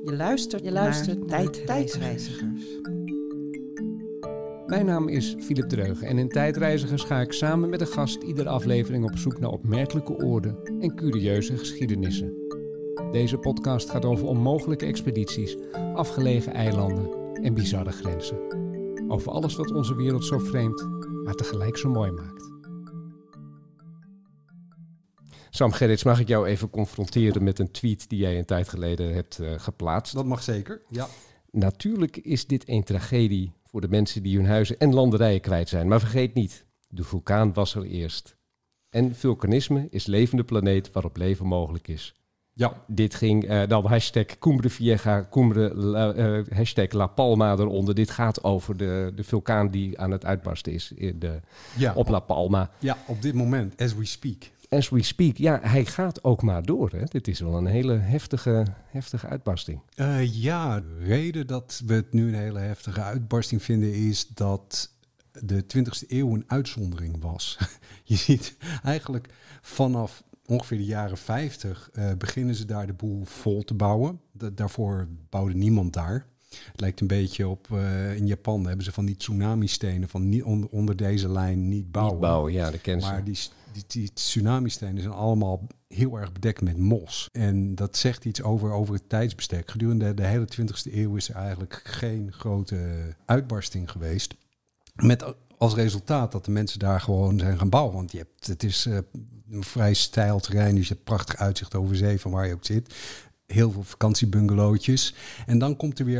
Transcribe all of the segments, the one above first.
Je luistert naar Tijdreizigers. Mijn naam is Philip Dreugen en in Tijdreizigers ga ik samen met een gast iedere aflevering op zoek naar opmerkelijke oorden en curieuze geschiedenissen. Deze podcast gaat over onmogelijke expedities, afgelegen eilanden en bizarre grenzen. Over alles wat onze wereld zo vreemd, maar tegelijk zo mooi maakt. Sam Gerrits, mag ik jou even confronteren met een tweet die jij een tijd geleden hebt geplaatst? Dat mag zeker, ja. Natuurlijk is dit een tragedie voor de mensen die hun huizen en landerijen kwijt zijn. Maar vergeet niet, de vulkaan was er eerst. En vulkanisme is levende planeet waarop leven mogelijk is. Ja. Dit ging dan hashtag Cumbre Vieja, hashtag La Palma eronder. Dit gaat over de vulkaan die aan het uitbarsten is op La Palma. Ja, op dit moment, as we speak. As we speak. Ja, hij gaat ook maar door. Hè? Dit is wel een hele heftige uitbarsting. De reden dat we het nu een hele heftige uitbarsting vinden is dat de 20e eeuw een uitzondering was. Je ziet eigenlijk vanaf ongeveer de jaren 50 beginnen ze daar de boel vol te bouwen. Daarvoor bouwde niemand daar. Het lijkt een beetje op, in Japan hebben ze van die tsunami-stenen van onder deze lijn niet bouwen. Niet bouwen, ja, dat kennen ze. Maar die tsunami-stenen zijn allemaal heel erg bedekt met mos. En dat zegt iets over het tijdsbestek. Gedurende de hele 20e eeuw is er eigenlijk geen grote uitbarsting geweest. Met als resultaat dat de mensen daar gewoon zijn gaan bouwen. Want het is een vrij steil terrein, dus je hebt prachtig uitzicht over zee van waar je ook zit. Heel veel vakantiebungalowtjes. En dan komt er weer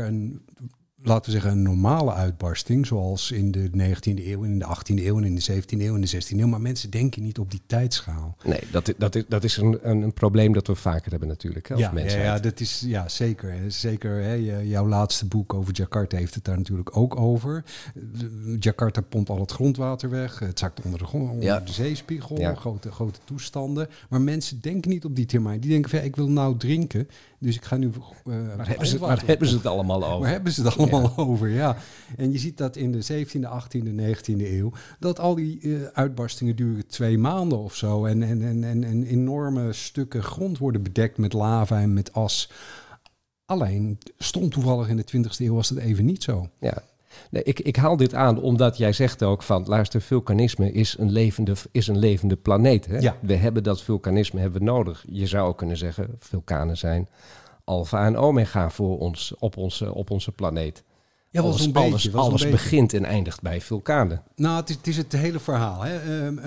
een normale uitbarsting, zoals in de 19e eeuw, in de 18e eeuw, en in de 17e eeuw, en de 16e eeuw. Maar mensen denken niet op die tijdschaal. Nee, dat is een probleem dat we vaker hebben natuurlijk, hè, als mensheid. Ja, dat is zeker. Zeker, hè, jouw laatste boek over Jakarta heeft het daar natuurlijk ook over. Jakarta pompt al het grondwater weg. Het zakt onder de zeespiegel. Ja. Grote toestanden. Maar mensen denken niet op die termijn. Die denken van, ik wil nou drinken, dus ik ga nu... Waar hebben ze het allemaal over? Waar hebben ze het allemaal over, ja. En je ziet dat in de 17e, 18e, 19e eeuw, dat al die uitbarstingen duren 2 maanden of zo. En enorme stukken grond worden bedekt met lava en met as. Alleen, stond toevallig in de 20e eeuw was dat even niet zo. Ja. Nee, ik haal dit aan omdat jij zegt ook van, luister, vulkanisme is een levende planeet. Hè? Ja. We hebben dat vulkanisme nodig. Je zou ook kunnen zeggen, vulkanen zijn alfa en omega voor ons op onze planeet. Ja, alles begint en eindigt bij vulkanen. Nou, het is het hele verhaal. Hè.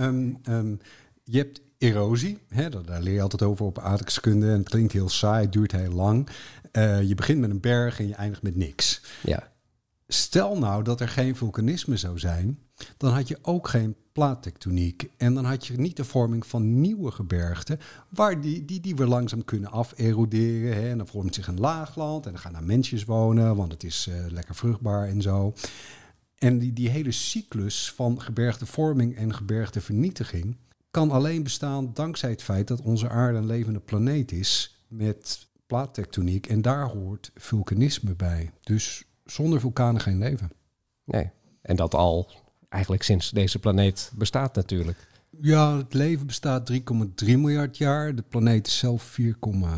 Je hebt erosie. Hè, daar leer je altijd over op aardrijkskunde. En het klinkt heel saai, het duurt heel lang. Je begint met een berg en je eindigt met niks. Ja. Stel nou dat er geen vulkanisme zou zijn, dan had je ook geen plaattectoniek. En dan had je niet de vorming van nieuwe gebergten, waar die weer langzaam kunnen aferoderen. Hè. En dan vormt zich een laagland en dan gaan daar mensjes wonen, want het is lekker vruchtbaar en zo. En die hele cyclus van gebergtevorming en gebergtevernietiging kan alleen bestaan dankzij het feit dat onze aarde een levende planeet is met plaattectoniek. En daar hoort vulkanisme bij. Dus zonder vulkanen geen leven. Nee, en dat al eigenlijk sinds deze planeet bestaat natuurlijk. Ja, het leven bestaat 3,3 miljard jaar. De planeet is zelf 4,5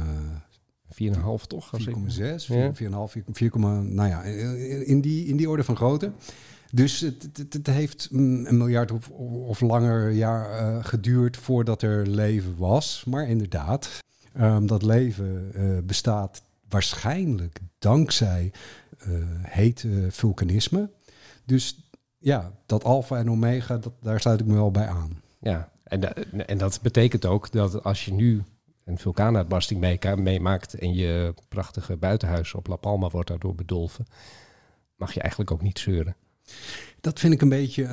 toch? 4,6, 4,5, nou ja, in die orde van grootte. Dus het heeft een miljard of langer jaar geduurd voordat er leven was. Maar inderdaad, dat leven bestaat waarschijnlijk dankzij hete vulkanisme. Dus ja, dat alfa en omega, daar sluit ik me wel bij aan. Ja, en dat betekent ook dat als je nu een vulkaanuitbarsting meemaakt en je prachtige buitenhuis op La Palma wordt daardoor bedolven, mag je eigenlijk ook niet zeuren. Dat vind ik een beetje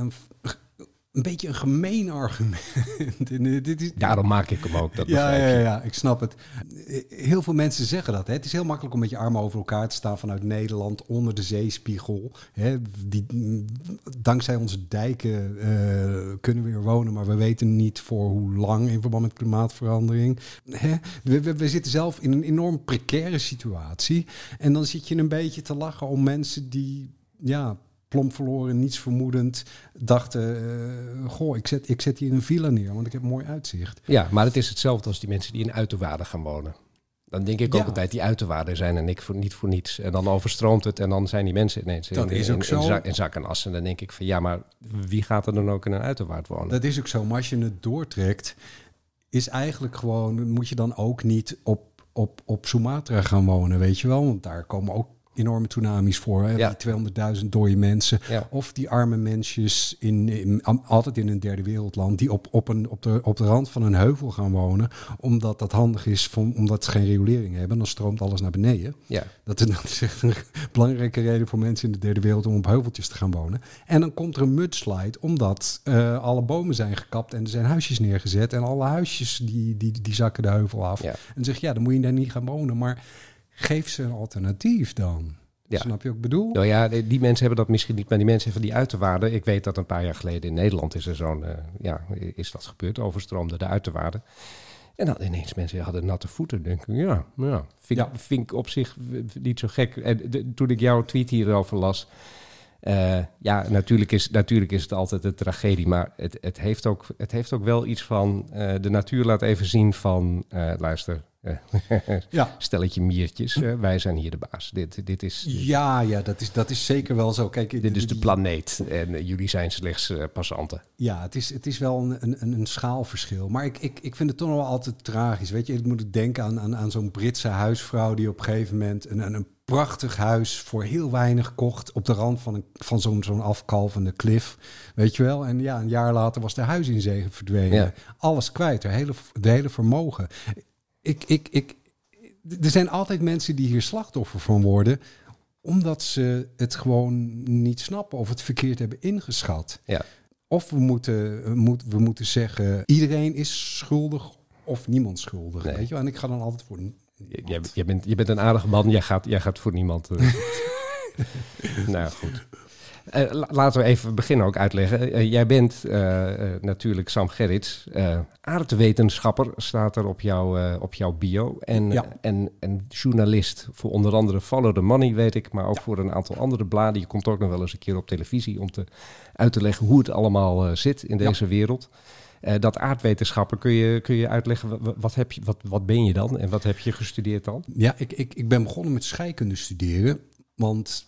een gemeen argument. Daarom maak ik hem ook. Dat ja, ik snap het. Heel veel mensen zeggen dat. Hè. Het is heel makkelijk om met je armen over elkaar te staan vanuit Nederland onder de zeespiegel. Hè. Dankzij onze dijken kunnen we weer wonen, maar we weten niet voor hoe lang in verband met klimaatverandering. Hè. We zitten zelf in een enorm precaire situatie. En dan zit je een beetje te lachen om mensen die plomp verloren, niets vermoedend, dachten, ik zet hier een villa neer, want ik heb een mooi uitzicht. Ja, maar het is hetzelfde als die mensen die in uiterwaarden gaan wonen. Dan denk ik ook altijd, die uiterwaarden zijn er niet voor niets. En dan overstroomt het en dan zijn die mensen ineens in zak en as. En dan denk ik van, ja, maar wie gaat er dan ook in een uiterwaard wonen? Dat is ook zo, maar als je het doortrekt, is eigenlijk gewoon, moet je dan ook niet op Sumatra gaan wonen, weet je wel? Want daar komen ook enorme tsunamis voor. Hè? Ja. Die 200.000 dode mensen. Ja. Of die arme mensjes altijd in een derde wereldland die op de rand van een heuvel gaan wonen, omdat dat handig is, omdat ze geen riolering hebben. Dan stroomt alles naar beneden. Ja. Dat is echt een belangrijke reden voor mensen in de derde wereld om op heuveltjes te gaan wonen. En dan komt er een mudslide, omdat alle bomen zijn gekapt en er zijn huisjes neergezet en alle huisjes die zakken de heuvel af. Ja. En zeg dan moet je daar niet gaan wonen, maar geef ze een alternatief dan. Ja. Snap je wat ik bedoel? Nou ja, die mensen hebben dat misschien niet, maar die mensen van die uiterwaarden. Ik weet dat een paar jaar geleden in Nederland is is dat gebeurd, overstroomde de uiterwaarden. En dan ineens mensen hadden natte voeten. Denk ik, vind ik op zich niet zo gek. En toen ik jouw tweet hierover las, natuurlijk is het altijd een tragedie, maar het heeft ook wel iets van de natuur laat even zien van luister. Stelletje miertjes, wij zijn hier de baas. Dit is... dat is zeker wel zo. Kijk, dit is de planeet en jullie zijn slechts passanten. Ja, het is wel een schaalverschil. Maar ik vind het toch nog wel altijd tragisch. Weet je, ik moet denken aan zo'n Britse huisvrouw die op een gegeven moment een prachtig huis voor heel weinig kocht op de rand van zo'n afkalvende klif. Weet je wel? En een jaar later was de huis in zee verdwenen. Ja. Alles kwijt, de hele vermogen. Er zijn altijd mensen die hier slachtoffer van worden, omdat ze het gewoon niet snappen of het verkeerd hebben ingeschat. Ja. Of we moeten zeggen, iedereen is schuldig of niemand schuldig. Nee. Weet je wel? En ik ga dan altijd voor je bent een aardige man, jij gaat voor niemand. Nou goed. Laten we even beginnen ook uitleggen. Jij bent natuurlijk Sam Gerrits. Aardwetenschapper staat er op jouw bio. En journalist voor onder andere Follow the Money, weet ik. Maar ook voor een aantal andere bladen. Je komt ook nog wel eens een keer op televisie om uit te leggen hoe het allemaal zit in deze wereld. Dat aardwetenschapper, kun je uitleggen, wat ben je dan en wat heb je gestudeerd dan? Ja, ik ben begonnen met scheikunde studeren, want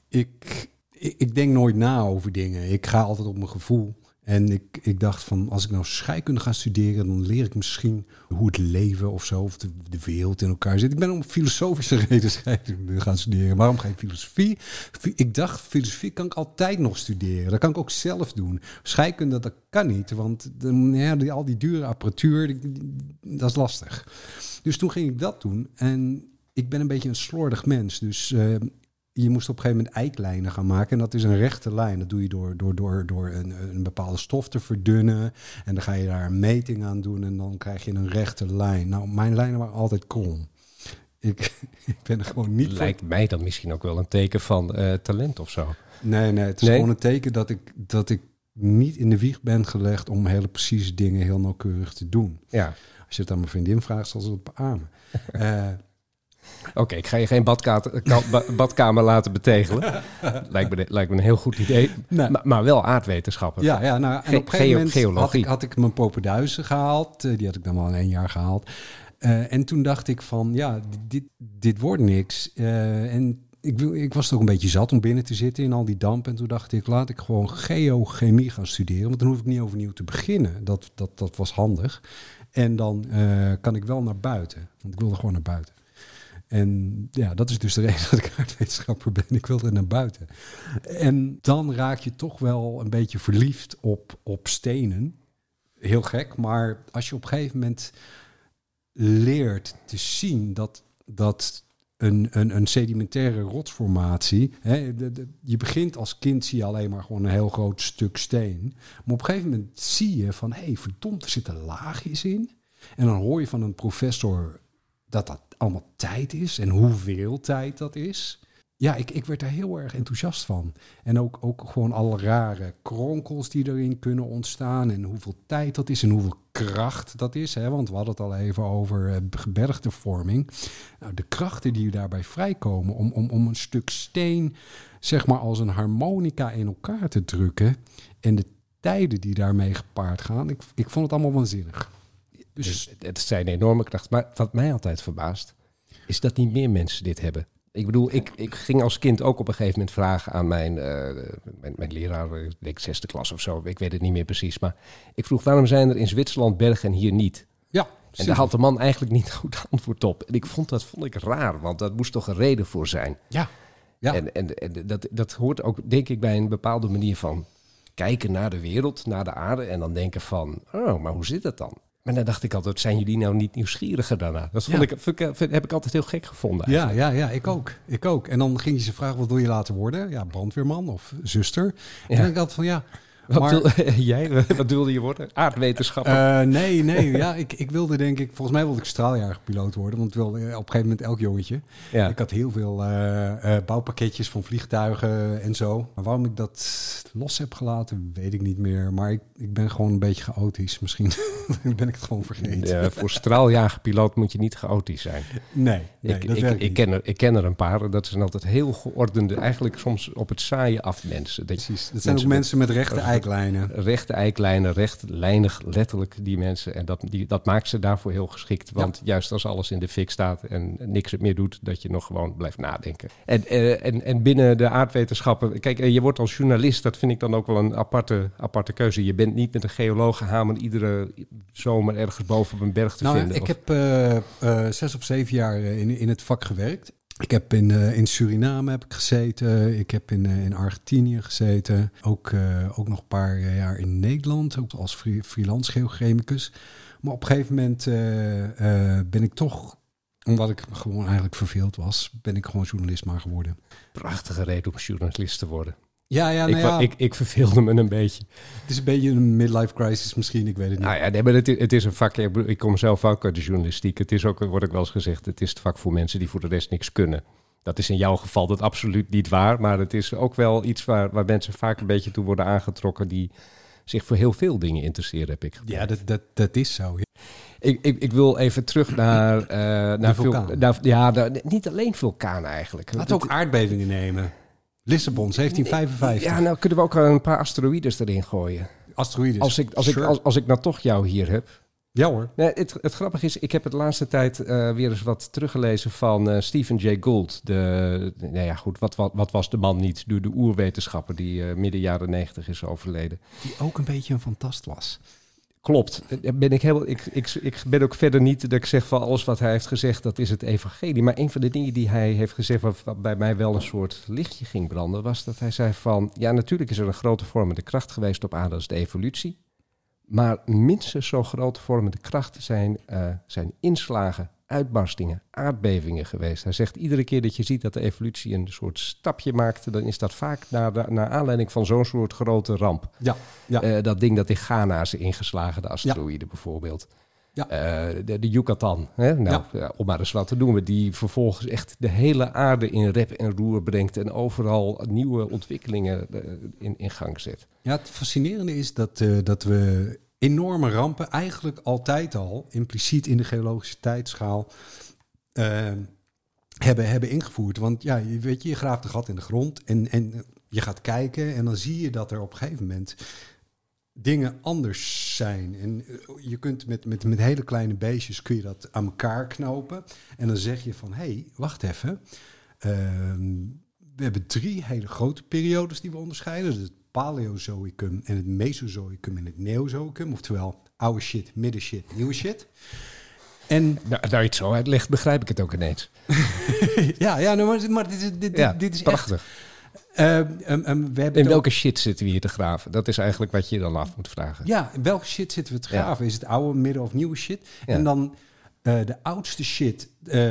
ik denk nooit na over dingen. Ik ga altijd op mijn gevoel. En ik dacht van, als ik nou scheikunde ga studeren, dan leer ik misschien hoe het leven of zo, of de wereld in elkaar zit. Ik ben om filosofische reden scheikunde gaan studeren. Waarom geen filosofie? Ik dacht, filosofie kan ik altijd nog studeren. Dat kan ik ook zelf doen. Scheikunde, dat kan niet, want al die dure apparatuur, dat is lastig. Dus toen ging ik dat doen. En ik ben een beetje een slordig mens, dus je moest op een gegeven moment eiklijnen gaan maken. En dat is een rechte lijn. Dat doe je door een bepaalde stof te verdunnen. En dan ga je daar een meting aan doen. En dan krijg je een rechte lijn. Nou, mijn lijnen waren altijd krom. Ik ben er gewoon niet... Lijkt mij dan misschien ook wel een teken van talent of zo. Nee, het is gewoon een teken dat ik niet in de wieg ben gelegd om hele precieze dingen heel nauwkeurig te doen. Ja. Als je het aan mijn vriendin vraagt, zal ze het beamen. Oké, ik ga je geen badkamer laten betegelen. Lijkt me een heel goed idee. Nee. Maar wel aardwetenschappen. Ja, en op een gegeven moment had ik mijn propenduizen gehaald. Die had ik dan wel in 1 jaar gehaald. En toen dacht ik van, dit wordt niks. En ik was toch een beetje zat om binnen te zitten in al die damp. En toen dacht ik, laat ik gewoon geochemie gaan studeren. Want dan hoef ik niet overnieuw te beginnen. Dat was handig. En dan kan ik wel naar buiten. Want ik wilde gewoon naar buiten. En dat is dus de reden dat ik aardwetenschapper ben. Ik wilde naar buiten. En dan raak je toch wel een beetje verliefd op stenen. Heel gek, maar als je op een gegeven moment leert te zien dat een sedimentaire rotsformatie... je begint als kind, zie je alleen maar gewoon een heel groot stuk steen. Maar op een gegeven moment zie je van, verdomd, er zitten laagjes in. En dan hoor je van een professor dat allemaal tijd is en hoeveel tijd dat is. Ja, ik werd daar heel erg enthousiast van. En ook gewoon alle rare kronkels die erin kunnen ontstaan en hoeveel tijd dat is en hoeveel kracht dat is. Want we hadden het al even over gebergtevorming. Nou, de krachten die daarbij vrijkomen om een stuk steen, zeg maar als een harmonica in elkaar te drukken en de tijden die daarmee gepaard gaan. Ik vond het allemaal waanzinnig. Dus het zijn enorme krachten. Maar wat mij altijd verbaast, is dat niet meer mensen dit hebben. Ik bedoel, ik ging als kind ook op een gegeven moment vragen aan mijn leraar, ik denk 6e klas of zo, ik weet het niet meer precies. Maar ik vroeg, waarom zijn er in Zwitserland bergen en hier niet? Ja. En daar had de man eigenlijk niet goed antwoord op. En dat vond ik raar, want dat moest toch een reden voor zijn. Ja. Ja. En dat hoort ook, denk ik, bij een bepaalde manier van kijken naar de wereld, naar de aarde. En dan denken van, oh, maar hoe zit dat dan? Maar dan dacht ik altijd, zijn jullie nou niet nieuwsgieriger daarna? Dat heb ik altijd heel gek gevonden. Ja, ik ook. En dan ging je ze vragen, wat wil je later worden? Ja, brandweerman of zuster. En dan denk ik altijd van, ja... Wat wilde je worden? Aardwetenschapper? Nee. Ja, ik wilde volgens mij wilde ik straaljagerpiloot worden. Want wilde op een gegeven moment elk jongetje. Ja. Ik had heel veel bouwpakketjes van vliegtuigen en zo. Maar waarom ik dat los heb gelaten, weet ik niet meer. Maar ik ben gewoon een beetje chaotisch. Misschien ben ik het gewoon vergeten. Ja, voor straaljagerpiloot moet je niet chaotisch zijn. Nee, ik ken er een paar. Dat zijn altijd heel geordende, eigenlijk soms op het saaie af mensen. Precies. Dat zijn ook mensen met rechte eiklijnen. Rechte eiklijnen, rechtlijnig, letterlijk die mensen. En dat maakt ze daarvoor heel geschikt. Want juist als alles in de fik staat en niks het meer doet, dat je nog gewoon blijft nadenken. En binnen de aardwetenschappen, kijk, je wordt als journalist, dat vind ik dan ook wel een aparte keuze. Je bent niet met een geologenhamer iedere zomer ergens boven op een berg te vinden. Ik heb 6 of 7 jaar in het vak gewerkt. Ik heb in Suriname heb ik gezeten. Ik heb in Argentinië gezeten. Ook nog een paar jaar in Nederland. Ook als freelance geochemicus. Maar op een gegeven moment ben ik toch, omdat ik gewoon eigenlijk verveeld was, ben ik gewoon journalist maar geworden. Prachtige reden om journalist te worden. Ja, ik verveelde me een beetje. Het is een beetje een midlife crisis misschien, ik weet het niet. Nou ja, nee, maar het is een vak. Ik kom zelf ook uit de journalistiek. Het is ook, wordt ook wel eens gezegd, het is het vak voor mensen die voor de rest niks kunnen. Dat is in jouw geval dat absoluut niet waar. Maar het is ook wel iets waar mensen vaak een beetje toe worden aangetrokken die zich voor heel veel dingen interesseren, heb ik gemerkt. Ja, dat is zo. Ja. Ik wil even terug naar vulkaan. Niet alleen vulkanen eigenlijk. Laten we ook aardbevingen nemen. Lissabon, 1755. Ja, nou kunnen we ook een paar asteroïdes erin gooien. Asteroïdes. Als ik nou toch jou hier heb. Ja hoor. Nee, het grappige is, ik heb het de laatste tijd weer eens wat teruggelezen van Stephen Jay Gould. Wat was de man niet? De oerwetenschapper die midden jaren 90 is overleden. Die ook een beetje een fantast was. Klopt. Ik ben ook verder niet dat ik zeg van alles wat hij heeft gezegd, dat is het evangelie. Maar een van de dingen die hij heeft gezegd, wat bij mij wel een soort lichtje ging branden, was dat hij zei van, ja, natuurlijk is er een grote vormende kracht geweest op aarde, dat is de evolutie. Maar minstens zo grote vormende krachten zijn inslagen, uitbarstingen, aardbevingen geweest. Hij zegt iedere keer dat je ziet dat de evolutie een soort stapje maakte, dan is dat vaak naar aanleiding van zo'n soort grote ramp. Ja. Dat ding dat in Ghana is ingeslagen, de asteroïde bijvoorbeeld. Ja. De Yucatan, hè? Om maar eens wat te noemen, die vervolgens echt de hele aarde in rep en roer brengt en overal nieuwe ontwikkelingen in gang zet. Ja, het fascinerende is dat we enorme rampen eigenlijk altijd al impliciet in de geologische tijdschaal hebben ingevoerd. Want ja, je graaft een gat in de grond en je gaat kijken en dan zie je dat er op een gegeven moment dingen anders zijn. En je kunt met hele kleine beestjes kun je dat aan elkaar knopen. En dan zeg je van, hé, wacht even. We hebben 3 hele grote periodes die we onderscheiden. Dus het Paleozoïcum en het Mesozoïcum en het Neozoïcum. Oftewel, oude shit, midden shit, nieuwe shit. En nou, je het zo uitlegt, begrijp ik het ook ineens. maar dit is prachtig. Echt. In welke shit zitten we hier te graven? Dat is eigenlijk wat je dan af moet vragen. Ja, in welke shit zitten we te graven? Ja. Is het oude, midden of nieuwe shit? Ja. En dan de oudste shit,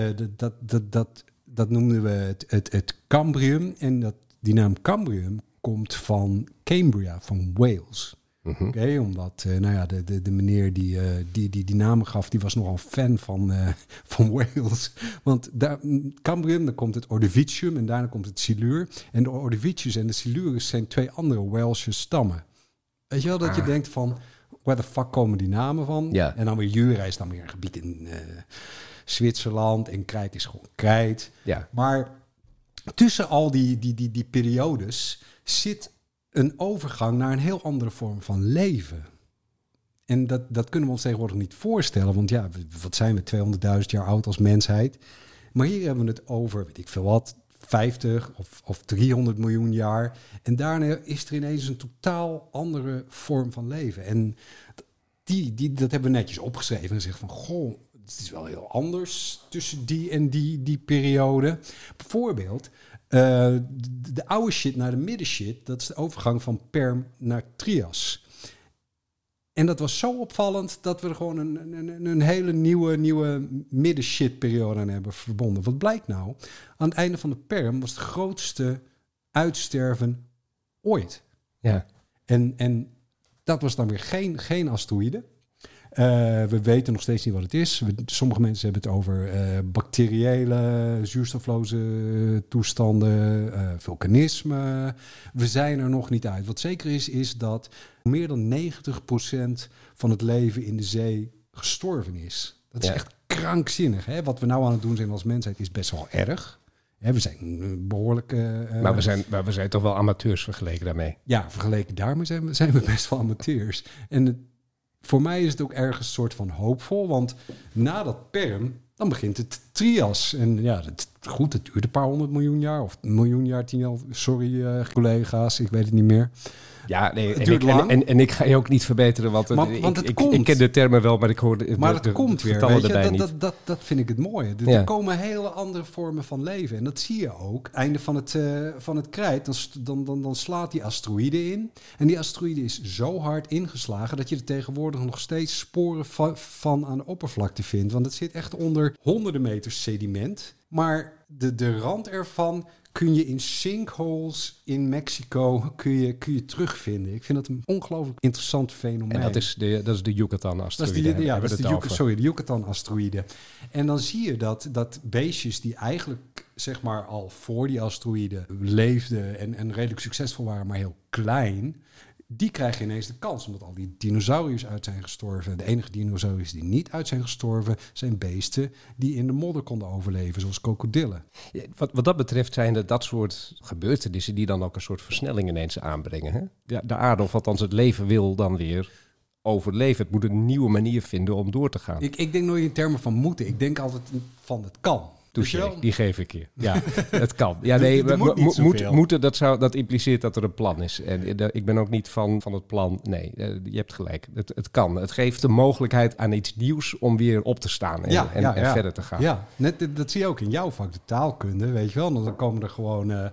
dat noemden we het Cambrium. En die naam Cambrium komt van Cambria, van Wales. Mm-hmm. Okay, omdat de meneer die namen gaf, die was nogal fan van Wales. Want Cambrium, dan komt het Ordovicium en daarna komt het Silur. En de Ordovicius en de Silurus zijn 2 andere Welsche stammen. Weet je wel, dat je denkt van, waar de fuck komen die namen van? Ja. En dan weer Jura is dan weer een gebied in Zwitserland en Krijt is gewoon Krijt. Ja. Maar tussen al die periodes zit een overgang naar een heel andere vorm van leven. En dat kunnen we ons tegenwoordig niet voorstellen. Want ja, wat zijn we, 200.000 jaar oud als mensheid? Maar hier hebben we het over, weet ik veel wat, 50 of 300 miljoen jaar. En daarna is er ineens een totaal andere vorm van leven. En dat hebben we netjes opgeschreven en zeggen van, goh, het is wel heel anders tussen die en die periode. Bijvoorbeeld, de oude shit naar de middenshit, dat is de overgang van Perm naar Trias. En dat was zo opvallend dat we er gewoon een hele nieuwe middenshit-periode aan hebben verbonden. Wat blijkt nou? Aan het einde van de Perm was het grootste uitsterven ooit. Ja. En dat was dan weer geen asteroïde. We weten nog steeds niet wat het is. Sommige mensen hebben het over bacteriële, zuurstofloze toestanden, vulkanisme. We zijn er nog niet uit. Wat zeker is dat meer dan 90% van het leven in de zee gestorven is. Dat is echt krankzinnig. Hè? Wat we nou aan het doen zijn als mensheid is best wel erg. We zijn behoorlijk... Maar we zijn toch wel amateurs vergeleken daarmee? Ja, vergeleken daarmee zijn we best wel amateurs. En voor mij is het ook ergens een soort van hoopvol. Want na dat Perm, dan begint het Trias. En ja, het duurt een paar 100 miljoen jaar. Of een miljoen jaar, 10 jaar. Sorry collega's, ik weet het niet meer. Ja, nee, het duurt lang. En ik ga je ook niet verbeteren, want ik ken de termen wel, maar ik hoorde maar het komt weer, weet je, dat vind ik het mooie. Er komen hele andere vormen van leven. En dat zie je ook. Einde van het krijt, dan slaat die asteroïde in. En die asteroïde is zo hard ingeslagen dat je er tegenwoordig nog steeds sporen van aan de oppervlakte vindt. Want het zit echt onder honderden meters sediment. Maar de rand ervan kun je in sinkholes in Mexico kun je terugvinden. Ik vind dat een ongelooflijk interessant fenomeen. En dat is de Yucatan-asteroïde. Dat is de Yucatan-asteroïde. En dan zie je dat beestjes die eigenlijk zeg maar al voor die asteroïde leefden en redelijk succesvol waren, maar heel klein, die krijgen ineens de kans, omdat al die dinosauriërs uit zijn gestorven. De enige dinosauriërs die niet uit zijn gestorven zijn beesten die in de modder konden overleven, zoals krokodillen. Ja, wat dat betreft zijn dat soort gebeurtenissen die dan ook een soort versnelling ineens aanbrengen. Hè? De aarde, of althans het leven, wil dan weer overleven. Het moet een nieuwe manier vinden om door te gaan. Ik denk nooit in termen van moeten. Ik denk altijd van het kan. Touché, die geef ik je. Ja, het kan. Ja, nee, moeten, dat impliceert dat er een plan is. En ik ben ook niet van het plan. Nee, je hebt gelijk. Het kan. Het geeft de mogelijkheid aan iets nieuws om weer op te staan en verder te gaan. Ja, dat zie je ook in jouw vak, de taalkunde, weet je wel. Dan komen er gewoon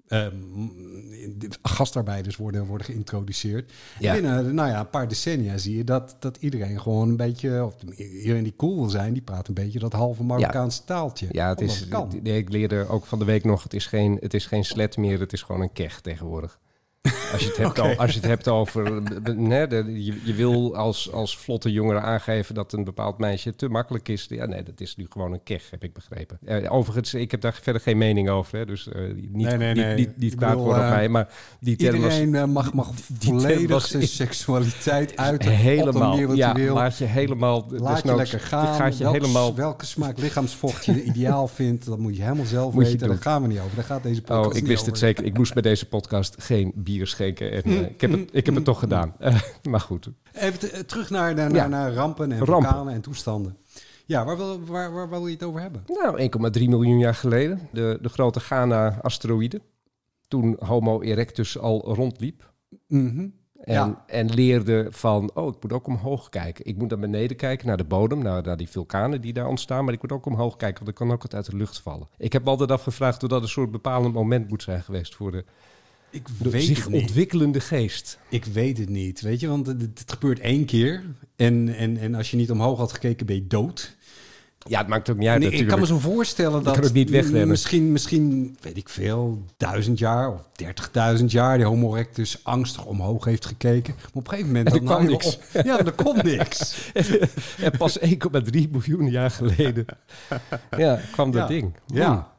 gastarbeiders worden geïntroduceerd. Ja. Binnen een paar decennia zie je dat iedereen gewoon een beetje, of iedereen die cool wil zijn, die praat een beetje dat halve Marokkaanse taaltje. Ja, ik leerde ook van de week nog, het is geen slet meer, het is gewoon een keg tegenwoordig. Als je het hebt over... je wil als vlotte jongere aangeven dat een bepaald meisje te makkelijk is. Ja, nee, dat is nu gewoon een keg, heb ik begrepen. Overigens, ik heb daar verder geen mening over. Hè, dus niet kwaad worden op mij. Maar die iedereen mag volledig zijn seksualiteit uiten. Helemaal. Op de manier wat je wil. Laat je helemaal... Laat je lekker gaan. Welke smaak lichaamsvocht je ideaal vindt, dat moet je helemaal zelf weten. Daar gaan we niet over. Daar gaat deze podcast ik wist het zeker. Ik moest bij deze podcast geen bier schenken. En, ik heb het toch gedaan. Maar goed. Even terug naar rampen en vulkanen en toestanden. Ja, waar wil je het over hebben? Nou, 1,3 miljoen jaar geleden. De grote Ghana-asteroïde. Toen Homo erectus al rondliep. Mm-hmm. En leerde van, ik moet ook omhoog kijken. Ik moet naar beneden kijken, naar de bodem, naar die vulkanen die daar ontstaan. Maar ik moet ook omhoog kijken, want er kan ook wat uit de lucht vallen. Ik heb altijd afgevraagd of dat een soort bepalend moment moet zijn geweest voor de zich ontwikkelende geest. Ik weet het niet, weet je, want het gebeurt 1 keer. En als je niet omhoog had gekeken, ben je dood. Ja, het maakt ook niet uit natuurlijk. Ik kan me zo voorstellen dat kan ook niet wegrennen. Misschien, weet ik veel, 1000 jaar of 30.000 jaar... die Homo erectus angstig omhoog heeft gekeken. Maar op een gegeven moment... er kwam niks. Er komt niks. En pas 1,3 miljoen jaar geleden kwam dat ding. Ja.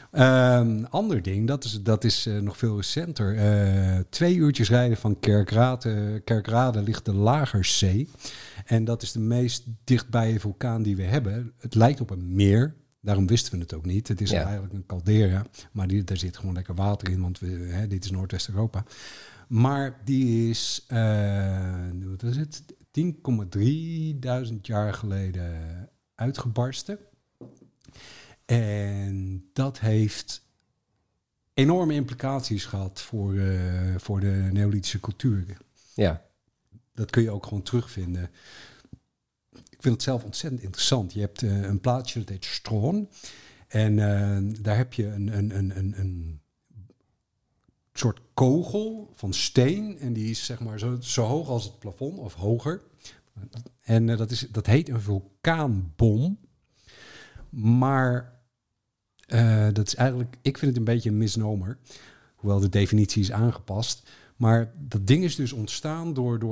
Ander ding, dat is nog veel recenter. 2 uurtjes rijden van Kerkrade ligt de Lagerzee. En dat is de meest dichtbije vulkaan die we hebben. Het lijkt op een meer. Daarom wisten we het ook niet. Het is eigenlijk een caldera. Maar daar zit gewoon lekker water in. Want dit is Noordwest-Europa. Maar die is 10.300 jaar geleden uitgebarsten. En dat heeft enorme implicaties gehad voor de Neolithische cultuur. Ja. Dat kun je ook gewoon terugvinden. Ik vind het zelf ontzettend interessant. Je hebt een plaatsje dat heet Stroon. En daar heb je een soort kogel van steen. En die is zeg maar zo hoog als het plafond of hoger. En dat heet een vulkaanbom. Maar dat is eigenlijk, ik vind het een beetje een misnomer. Hoewel de definitie is aangepast. Maar dat ding is dus ontstaan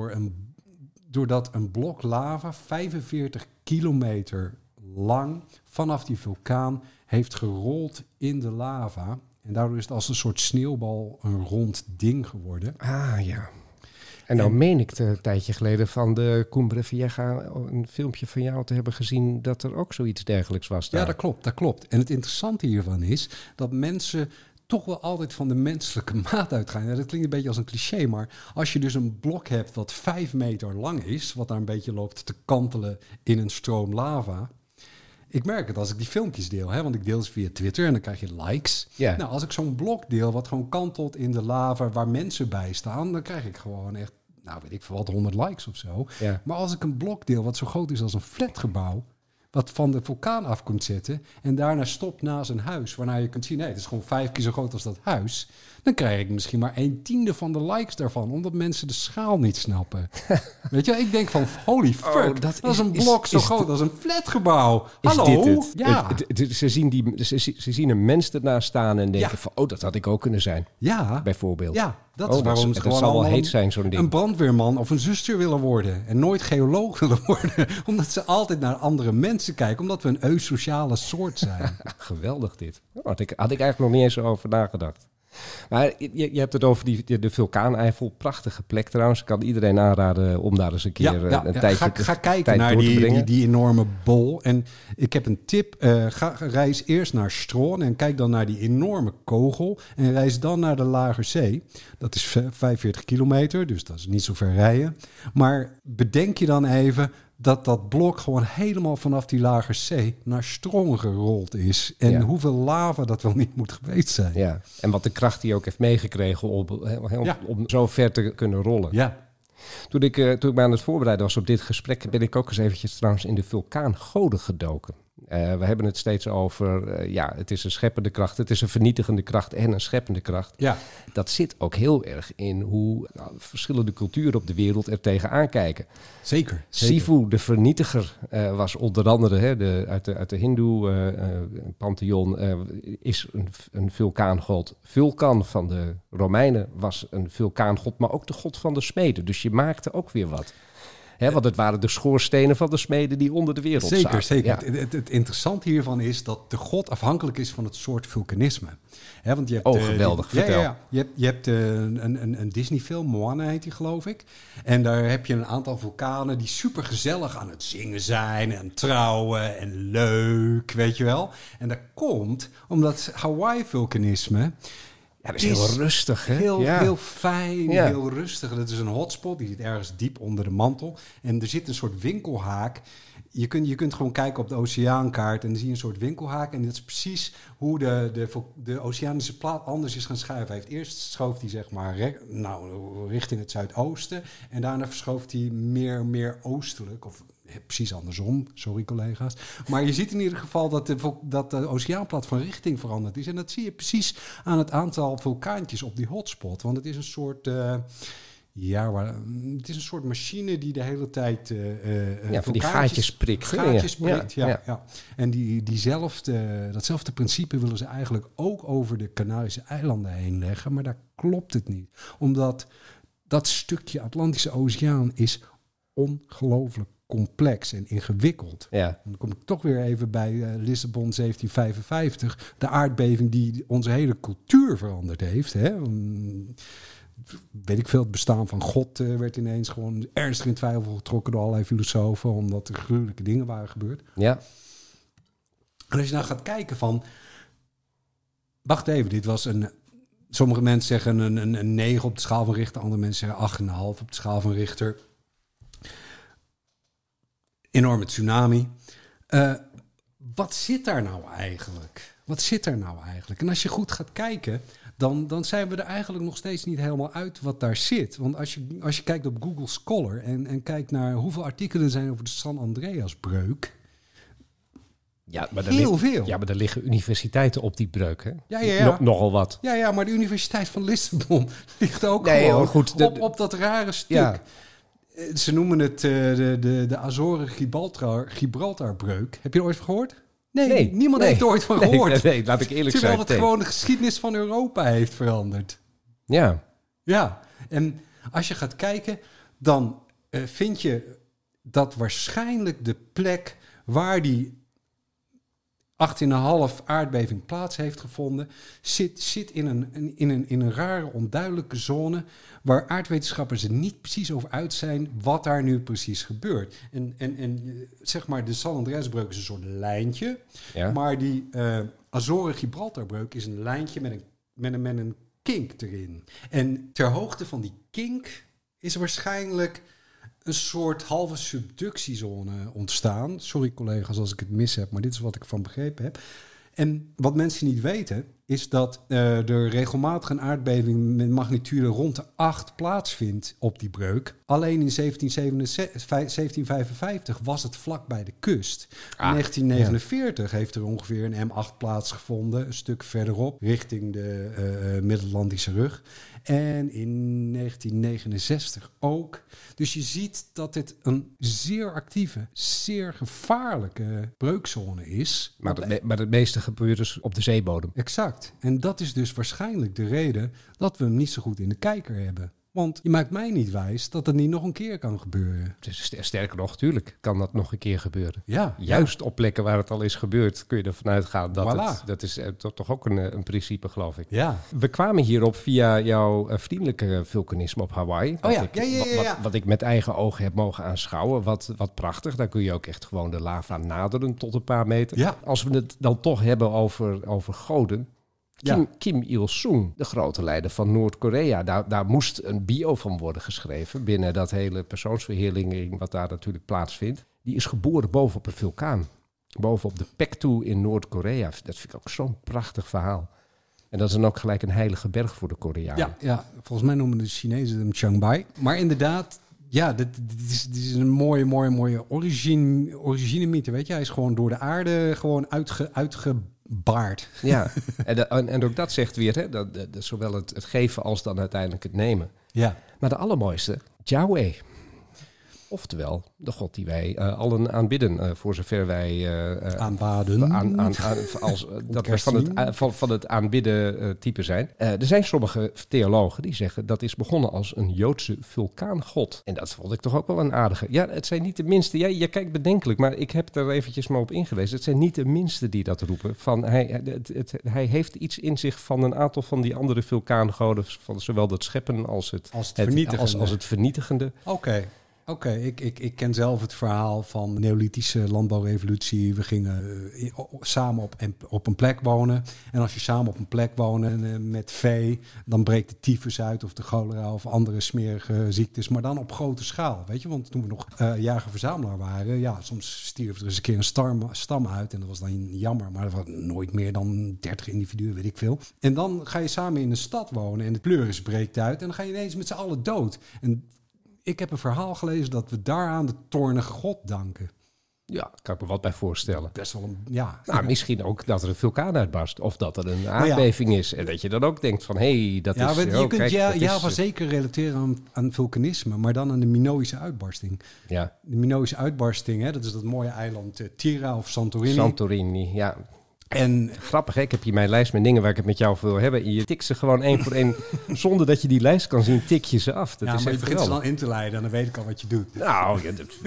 doordat een blok lava 45 kilometer lang vanaf die vulkaan heeft gerold in de lava. En daardoor is het als een soort sneeuwbal een rond ding geworden. Ah, ja. En nou meen ik een tijdje geleden van de Cumbre Vieja een filmpje van jou te hebben gezien dat er ook zoiets dergelijks was daar. Ja, dat klopt. En het interessante hiervan is dat mensen toch wel altijd van de menselijke maat uitgaan. Ja, dat klinkt een beetje als een cliché, maar als je dus een blok hebt wat 5 meter lang is, wat daar een beetje loopt te kantelen in een stroom lava. Ik merk het als ik die filmpjes deel, want ik deel ze via Twitter en dan krijg je likes. Yeah. Nou, als ik zo'n blok deel wat gewoon kantelt in de lava waar mensen bij staan, dan krijg ik gewoon echt, weet ik veel wat, 100 likes of zo. Yeah. Maar als ik een blok deel wat zo groot is als een flatgebouw, wat van de vulkaan af kunt zetten en daarna stopt naast een huis, waarna je kunt zien, nee, het is gewoon 5 keer zo groot als dat huis, dan krijg ik misschien maar 1/10 van de likes daarvan, omdat mensen de schaal niet snappen. Weet je, ik denk van, holy fuck, dat is een blok zo groot als een flatgebouw. Hallo? Is dit het? Ja. Ze zien een mens ernaast staan en denken van, dat had ik ook kunnen zijn. Ja. Bijvoorbeeld. Ja, dat is waarom ze gewoon zal wel allemaal heet zijn, zo'n ding. een brandweerman of een zuster willen worden. En nooit geoloog willen worden. Omdat ze altijd naar andere mensen kijken. Omdat we een eusociale soort zijn. Geweldig dit. Had ik eigenlijk nog niet eens over nagedacht. Maar je hebt het over de vulkaan-Eifel. Prachtige plek trouwens. Ik kan iedereen aanraden om daar eens een keer een tijdje Ga kijken naar die enorme bol. En ik heb een tip. Reis eerst naar Stroon en kijk dan naar die enorme kogel. En reis dan naar de Lagerzee. Dat is 45 kilometer, dus dat is niet zo ver rijden. Maar bedenk je dan even dat blok gewoon helemaal vanaf die Lagerzee naar Stroon gerold is. En hoeveel lava dat wel niet moet geweest zijn. Ja, en wat de kracht die ook heeft meegekregen om zo ver te kunnen rollen. Ja. Toen ik me aan het voorbereiden was op dit gesprek, ben ik ook eens eventjes trouwens in de vulkaangoden gedoken. We hebben het steeds over, het is een scheppende kracht, het is een vernietigende kracht en een scheppende kracht. Ja. Dat zit ook heel erg in hoe verschillende culturen op de wereld er tegenaan kijken. Zeker. Sifu, de vernietiger, was onder andere uit de Hindoe pantheon, is een vulkaangod. Vulcan van de Romeinen was een vulkaangod, maar ook de god van de smeden. Dus je maakte ook weer wat. Want het waren de schoorstenen van de smeden die onder de wereld zaten. Zeker. Ja. Het interessante hiervan is dat de god afhankelijk is van het soort vulkanisme. Want je hebt, geweldig. Vertel. Ja. Je hebt een Disney-film, Moana heet die, geloof ik. En daar heb je een aantal vulkanen die super gezellig aan het zingen zijn en trouwen en leuk, weet je wel. En dat komt omdat Hawaii-vulkanisme... Ja, dat is heel rustig, hè? Heel fijn, heel rustig. Dat is een hotspot, die zit ergens diep onder de mantel. En er zit een soort winkelhaak. Je kunt gewoon kijken op de oceaankaart en dan zie je een soort winkelhaak. En dat is precies hoe de oceanische plaat anders is gaan schuiven. Eerst schoof hij zeg maar richting het zuidoosten. En daarna verschoof hij meer oostelijk, of precies andersom, sorry collega's. Maar je ziet in ieder geval dat de oceaanplaat van richting veranderd is. En dat zie je precies aan het aantal vulkaantjes op die hotspot. Want het is een soort... het is een soort machine die de hele tijd... van die gaatjes prikt. Ja. En datzelfde principe willen ze eigenlijk ook over de Canarische eilanden heen leggen. Maar daar klopt het niet. Omdat dat stukje Atlantische Oceaan is ongelooflijk complex en ingewikkeld. Ja. Dan kom ik toch weer even bij Lissabon 1755. De aardbeving die onze hele cultuur veranderd heeft. Weet ik veel, het bestaan van God werd ineens gewoon ernstig in twijfel getrokken door allerlei filosofen, omdat er gruwelijke dingen waren gebeurd. Ja. En als je nou gaat kijken van, wacht even, dit was sommige mensen zeggen een 9 op de schaal van Richter, andere mensen zeggen 8,5 op de schaal van Richter. Enorme tsunami. wat zit daar nou eigenlijk? Wat zit daar nou eigenlijk? En als je goed gaat kijken, dan zijn we er eigenlijk nog steeds niet helemaal uit wat daar zit. Want als je kijkt op Google Scholar en kijkt naar hoeveel artikelen er zijn over de San Andreasbreuk. Ja, maar heel veel. Ja, maar er liggen universiteiten op die breuk, hè? Ja. Nogal wat. Ja, maar de Universiteit van Lissabon ligt ook Nee, gewoon goed, op dat rare stuk. Ja. Ze noemen het de Azoren Gibraltarbreuk. Heb je er ooit van gehoord? Nee, niemand heeft er ooit van gehoord. Nee, laat ik eerlijk Terwijl zijn. het gewoon de geschiedenis van Europa heeft veranderd. Ja. Ja, en als je gaat kijken, dan vind je dat waarschijnlijk de plek waar die 18,5 aardbeving plaats heeft gevonden, zit in een rare, onduidelijke zone waar aardwetenschappers er niet precies over uit zijn wat daar nu precies gebeurt. En zeg maar, de San Andreasbreuk is een soort lijntje, maar die Azoren-Gibraltarbreuk is een lijntje met een kink erin. En ter hoogte van die kink is waarschijnlijk een soort halve subductiezone ontstaan. Sorry collega's als ik het mis heb, maar dit is wat ik van begrepen heb. En wat mensen niet weten, is dat er regelmatig een aardbeving met magnitude rond de 8 plaatsvindt op die breuk. Alleen in 1755 was het vlak bij de kust. In 1949 heeft er ongeveer een M8 plaatsgevonden, een stuk verderop, richting de Midden-Atlantische rug. En in 1969 ook. Dus je ziet dat dit een zeer actieve, zeer gevaarlijke breukzone is. Maar het meeste gebeurt dus op de zeebodem. Exact. En dat is dus waarschijnlijk de reden dat we hem niet zo goed in de kijker hebben. Want je maakt mij niet wijs dat het niet nog een keer kan gebeuren. Dus sterker nog, tuurlijk kan dat nog een keer gebeuren. Ja. Juist op plekken waar het al is gebeurd, kun je ervan uitgaan dat Voilà. dat is toch ook een principe, geloof ik. Ja. We kwamen hierop via jouw vriendelijke vulkanisme op Hawaii. Wat ik met eigen ogen heb mogen aanschouwen. Wat prachtig. Daar kun je ook echt gewoon de lava naderen tot een paar meter. Ja. Als we het dan toch hebben over goden. Kim Il-sung, de grote leider van Noord-Korea. Daar moest een bio van worden geschreven binnen dat hele persoonsverheerlijking wat daar natuurlijk plaatsvindt. Die is geboren bovenop een vulkaan. Bovenop de Paektu in Noord-Korea. Dat vind ik ook zo'n prachtig verhaal. En dat is dan ook gelijk een heilige berg voor de Koreanen. Ja, volgens mij noemen de Chinezen hem Chiangmai. Maar inderdaad, ja, dit is een mooie origine-mythe, weet je. Hij is gewoon door de aarde gewoon uitgebaard. Ja, en ook dat zegt weer, hè, dat zowel het geven als dan uiteindelijk het nemen. Ja. Maar de allermooiste, Yahweh. Oftewel, de God die wij allen aanbidden, voor zover wij aanbaden. Dat we van het aanbidden type zijn. Er zijn sommige theologen die zeggen dat is begonnen als een Joodse vulkaangod. En dat vond ik toch ook wel een aardige. Ja, het zijn niet de minste. Ja, je kijkt bedenkelijk, maar ik heb er eventjes maar op ingelezen. Het zijn niet de minste die dat roepen. Hij heeft iets in zich van een aantal van die andere vulkaangoden, van zowel het scheppen als het vernietigende. Oké, ik ken zelf het verhaal van de Neolithische landbouwrevolutie. We gingen samen op een plek wonen. En als je samen op een plek woont met vee, dan breekt de tyfus uit of de cholera of andere smerige ziektes. Maar dan op grote schaal, weet je. Want toen we nog jager-verzamelaar waren, ja, soms stierf er eens een keer een stam uit. En dat was dan jammer, maar er was nooit meer dan 30 individuen, weet ik veel. En dan ga je samen in een stad wonen en de pleuris breekt uit. En dan ga je ineens met z'n allen dood. En ik heb een verhaal gelezen dat we daaraan de toornige God danken. Ja, kan ik me wat bij voorstellen. Best wel ja. Nou, misschien ook dat er een vulkaan uitbarst. Of dat er een aardbeving is. En dat je dan ook denkt van, dat is... Je kunt zeker relateren aan vulkanisme, maar dan aan de Minoïsche uitbarsting. Ja. De Minoïsche uitbarsting, hè, dat is dat mooie eiland Tira of Santorini. Santorini, ja. En grappig, hè? Ik heb hier mijn lijst met dingen waar ik het met jou over wil hebben. En je tikt ze gewoon één voor één. Zonder dat je die lijst kan zien, tik je ze af. Dat is maar je begint ze wel dan in te leiden en dan weet ik al wat je doet. Nou,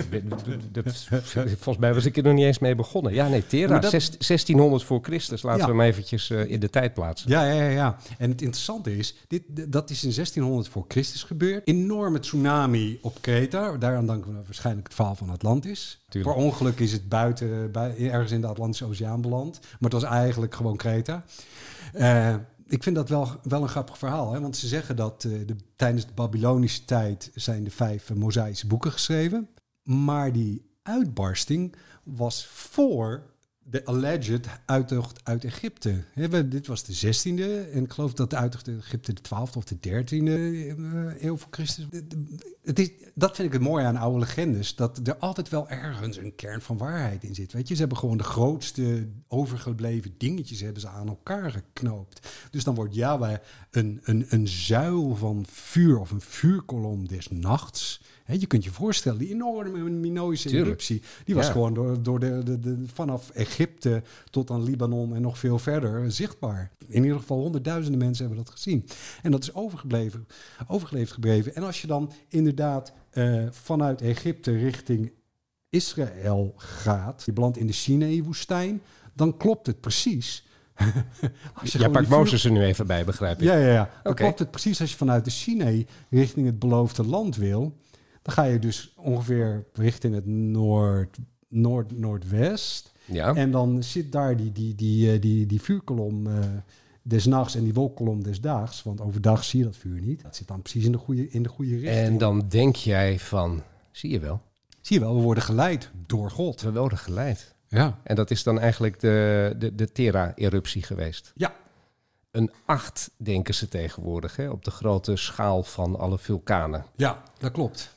volgens mij was ik er nog niet eens mee begonnen. Ja, nee, Tera, 1600 voor Christus. Laten we hem eventjes in de tijd plaatsen. Ja. En het interessante is, dat is in 1600 voor Christus gebeurd. Enorme tsunami op Kreta. Daaraan danken we waarschijnlijk het verhaal van Atlantis. Tuurlijk. Per ongeluk is het ergens in de Atlantische Oceaan beland. Maar het was eigenlijk gewoon Kreta. Ik vind dat wel een grappig verhaal. Hè? Want ze zeggen dat tijdens de Babylonische tijd zijn de 5 Mosaïsche boeken geschreven. Maar die uitbarsting was voor de alleged uittocht uit Egypte. Dit was de 16e en ik geloof dat de uittocht uit Egypte de 12e of de 13e eeuw voor Christus. Dat vind ik het mooie aan oude legendes, dat er altijd wel ergens een kern van waarheid in zit. Weet je, ze hebben gewoon de grootste overgebleven dingetjes hebben ze aan elkaar geknoopt. Dus dan wordt Yahweh een zuil van vuur of een vuurkolom des nachts. Je kunt je voorstellen, die enorme Minoïsche eruptie, die was gewoon door vanaf Egypte tot aan Libanon en nog veel verder zichtbaar. In ieder geval honderdduizenden mensen hebben dat gezien. En dat is overgeleverd gebleven. En als je dan inderdaad vanuit Egypte richting Israël gaat, je belandt in de Sinaï-woestijn, dan klopt het precies. Jij pakt Mozes er nu even bij, begrijp ik. Ja. Dan klopt het precies als je vanuit de Sinaï richting het beloofde land wil. Dan ga je dus ongeveer richting het noordwest. Ja. En dan zit daar die vuurkolom des nachts en die wolkkolom des daags. Want overdag zie je dat vuur niet. Dat zit dan precies in de goede richting. En dan denk jij van, zie je wel, we worden geleid door God. We worden geleid. Ja. En dat is dan eigenlijk de Terra-eruptie geweest. Ja. Een 8 denken ze tegenwoordig, hè, op de grote schaal van alle vulkanen. Ja, dat klopt.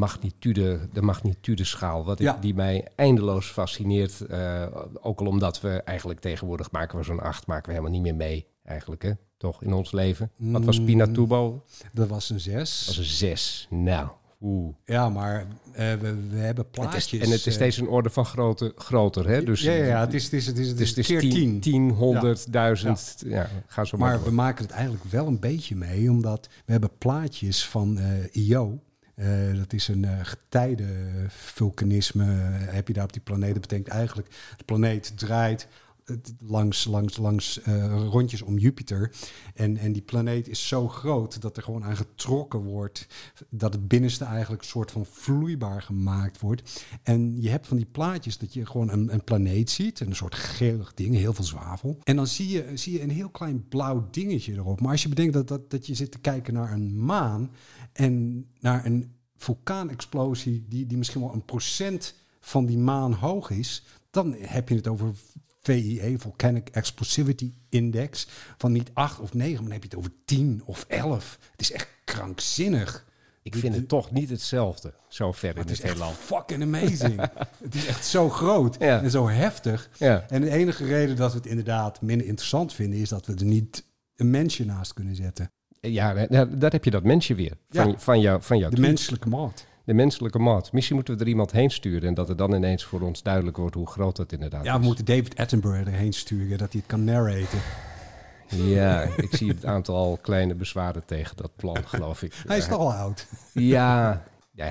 De magnitudeschaal, die mij eindeloos fascineert. Ook al omdat we eigenlijk tegenwoordig maken we zo'n 8, maken we helemaal niet meer mee eigenlijk, hè? Toch, in ons leven. Wat was Pinatubo? Dat was een 6. Dat was een 6. Nou, Ja, maar we hebben plaatjes. Het is steeds een orde van groter, hè? Dus, het is keer 10. 10, 100, 1000. Ja, ga zo maar we maken het eigenlijk wel een beetje mee, omdat we hebben plaatjes van Io. Dat is een getijdenvulkanisme. Heb je daar op die planeet? Dat betekent eigenlijk, de planeet draait langs rondjes om Jupiter. En die planeet is zo groot dat er gewoon aan getrokken wordt. Dat het binnenste eigenlijk een soort van vloeibaar gemaakt wordt. En je hebt van die plaatjes dat je gewoon een planeet ziet. Een soort gelig ding, heel veel zwavel. En dan zie je een heel klein blauw dingetje erop. Maar als je bedenkt dat je zit te kijken naar een maan en naar een vulkaanexplosie die misschien wel 1% van die maan hoog is, dan heb je het over VIE, Volcanic Explosivity Index, van niet 8 of 9, maar dan heb je het over 10 of 11. Het is echt krankzinnig. Ik vind het toch niet hetzelfde, zo ver in het heelal. Het is fucking amazing. Het is echt zo groot en zo heftig. Ja. En de enige reden dat we het inderdaad minder interessant vinden, is dat we er niet een mensje naast kunnen zetten. Ja, daar heb je dat mensje weer. Van jou. De menselijke maat. De menselijke maat. Misschien moeten we er iemand heen sturen en dat het dan ineens voor ons duidelijk wordt hoe groot dat inderdaad is. Ja, we moeten David Attenborough erheen sturen, dat hij het kan narraten. Ja, ik zie het aantal kleine bezwaren tegen dat plan, geloof ik. Hij is toch al oud? Ja,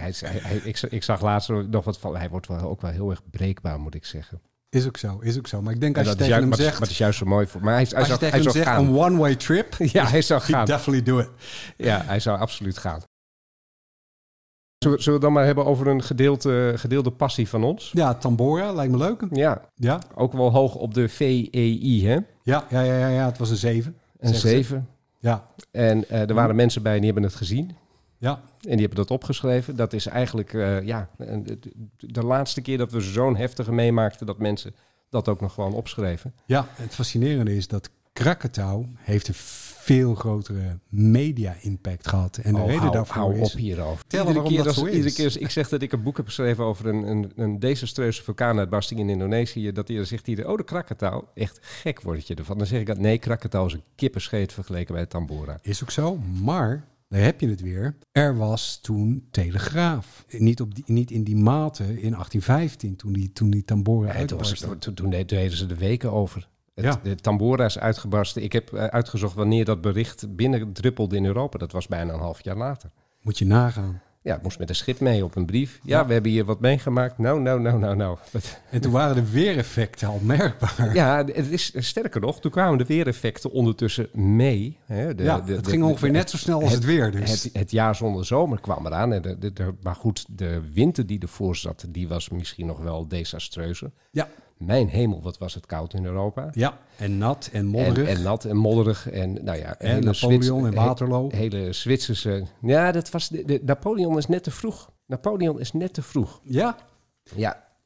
ik zag laatst nog wat van. Hij wordt wel ook wel heel erg breekbaar, moet ik zeggen. Is ook zo. Maar ik denk als je tegen hem zegt... Maar het is juist zo mooi voor... Maar als je tegen hem zegt gaan. Een one-way trip... Ja, hij zou gaan. Definitely do it. Ja, hij zou absoluut gaan. Zullen we dan maar hebben over een gedeelde passie van ons? Ja, Tambora, lijkt me leuk. Ja. Ook wel hoog op de VEI, hè? Ja, het was een 7. Een 7. Ja. En er waren mensen bij en die hebben het gezien. Ja. En die hebben dat opgeschreven. Dat is eigenlijk de laatste keer dat we zo'n heftige meemaakten dat mensen dat ook nog gewoon opschreven. Ja, het fascinerende is dat Krakatau heeft een veel grotere media-impact gehad. En de reden daarvoor hou is... op hierover. Iedere keer ik zeg dat ik een boek heb geschreven over een desastreuze vulkaanuitbarsting in Indonesië, dat dan zegt iedereen, de Krakatau, echt gek wordt je ervan. Dan zeg ik dat nee, Krakatau is een kippenscheet vergeleken bij Tambora. Is ook zo, maar... Daar heb je het weer. Er was toen telegraaf. Niet in die mate in 1815, toen die Tambora uitbarstte. Toen deden ze de weken over. De Tambora is uitgebarsten. Ik heb uitgezocht wanneer dat bericht binnendruppelde in Europa. Dat was bijna een half jaar later. Moet je nagaan. Ja, ik moest met een schip mee op een brief. Ja, we hebben hier wat meegemaakt. Nou. En toen waren de weereffecten al merkbaar. Ja, het is sterker nog. Toen kwamen de weereffecten ondertussen mee. Hè. Het ging ongeveer net zo snel als het weer. Dus. Het jaar zonder zomer kwam eraan. Maar goed, de winter die ervoor zat, die was misschien nog wel desastreuzer. Ja. Mijn hemel, wat was het koud in Europa. Ja, en nat en modderig. En nat en modderig. En nou ja, en Napoleon en Waterloo. Hele Zwitserse... Ja, dat was... Napoleon is net te vroeg. Ja? Ja.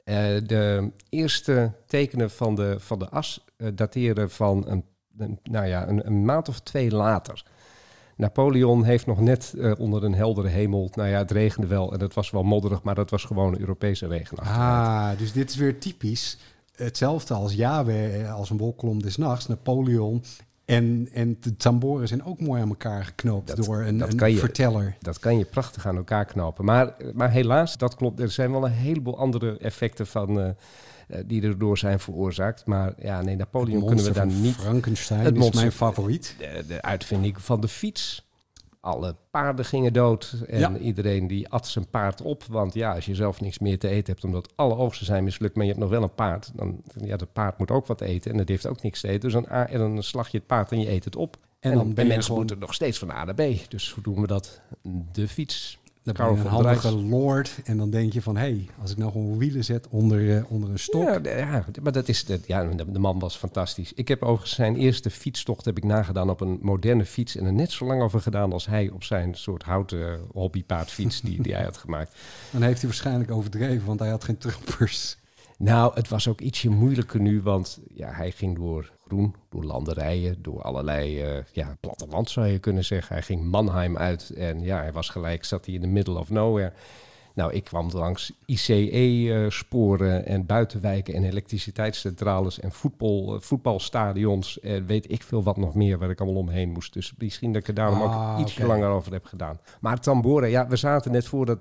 De eerste tekenen van de as dateren van een maand of 2 later. Napoleon heeft nog net onder een heldere hemel... het regende wel en het was wel modderig... maar dat was gewoon een Europese regenachtigheid. Dus dit is weer typisch hetzelfde als Yahweh, als een wolkolom des nachts. Napoleon en de tamboren zijn ook mooi aan elkaar geknoopt door een verteller. Dat kan je prachtig aan elkaar knopen. Maar helaas, dat klopt. Er zijn wel een heleboel andere effecten van... die erdoor zijn veroorzaakt. Maar Napoleon kunnen we daar niet... Frankenstein is mijn favoriet. De uitvinding van de fiets. Alle paarden gingen dood. En iedereen die at zijn paard op. Want als je zelf niks meer te eten hebt... omdat alle oogsten zijn mislukt... maar je hebt nog wel een paard... dan dat paard moet ook wat eten... en dat heeft ook niks te eten. Dus dan slag je het paard en je eet het op. En mensen moeten nog steeds van A naar B. Dus hoe doen we dat? De fiets. Dan ben je een handige lord en dan denk je van... als ik nou gewoon wielen zet onder een stok... maar dat is... de man was fantastisch. Ik heb overigens zijn eerste fietstocht heb ik nagedaan op een moderne fiets... en er net zo lang over gedaan als hij op zijn soort houten hobbypaardfiets... die hij had gemaakt. Dan heeft hij waarschijnlijk overdreven, want hij had geen trappers. Nou, het was ook ietsje moeilijker nu, want hij ging door groen, door landerijen, door allerlei platteland zou je kunnen zeggen. Hij ging Mannheim uit en hij was gelijk, zat hij in the middle of nowhere. Nou, ik kwam langs ICE-sporen en buitenwijken en elektriciteitscentrales en voetbalstadions en weet ik veel wat nog meer waar ik allemaal omheen moest. Dus misschien dat ik er daarom ook ietsje langer over heb gedaan. Maar tamboren, we zaten net voordat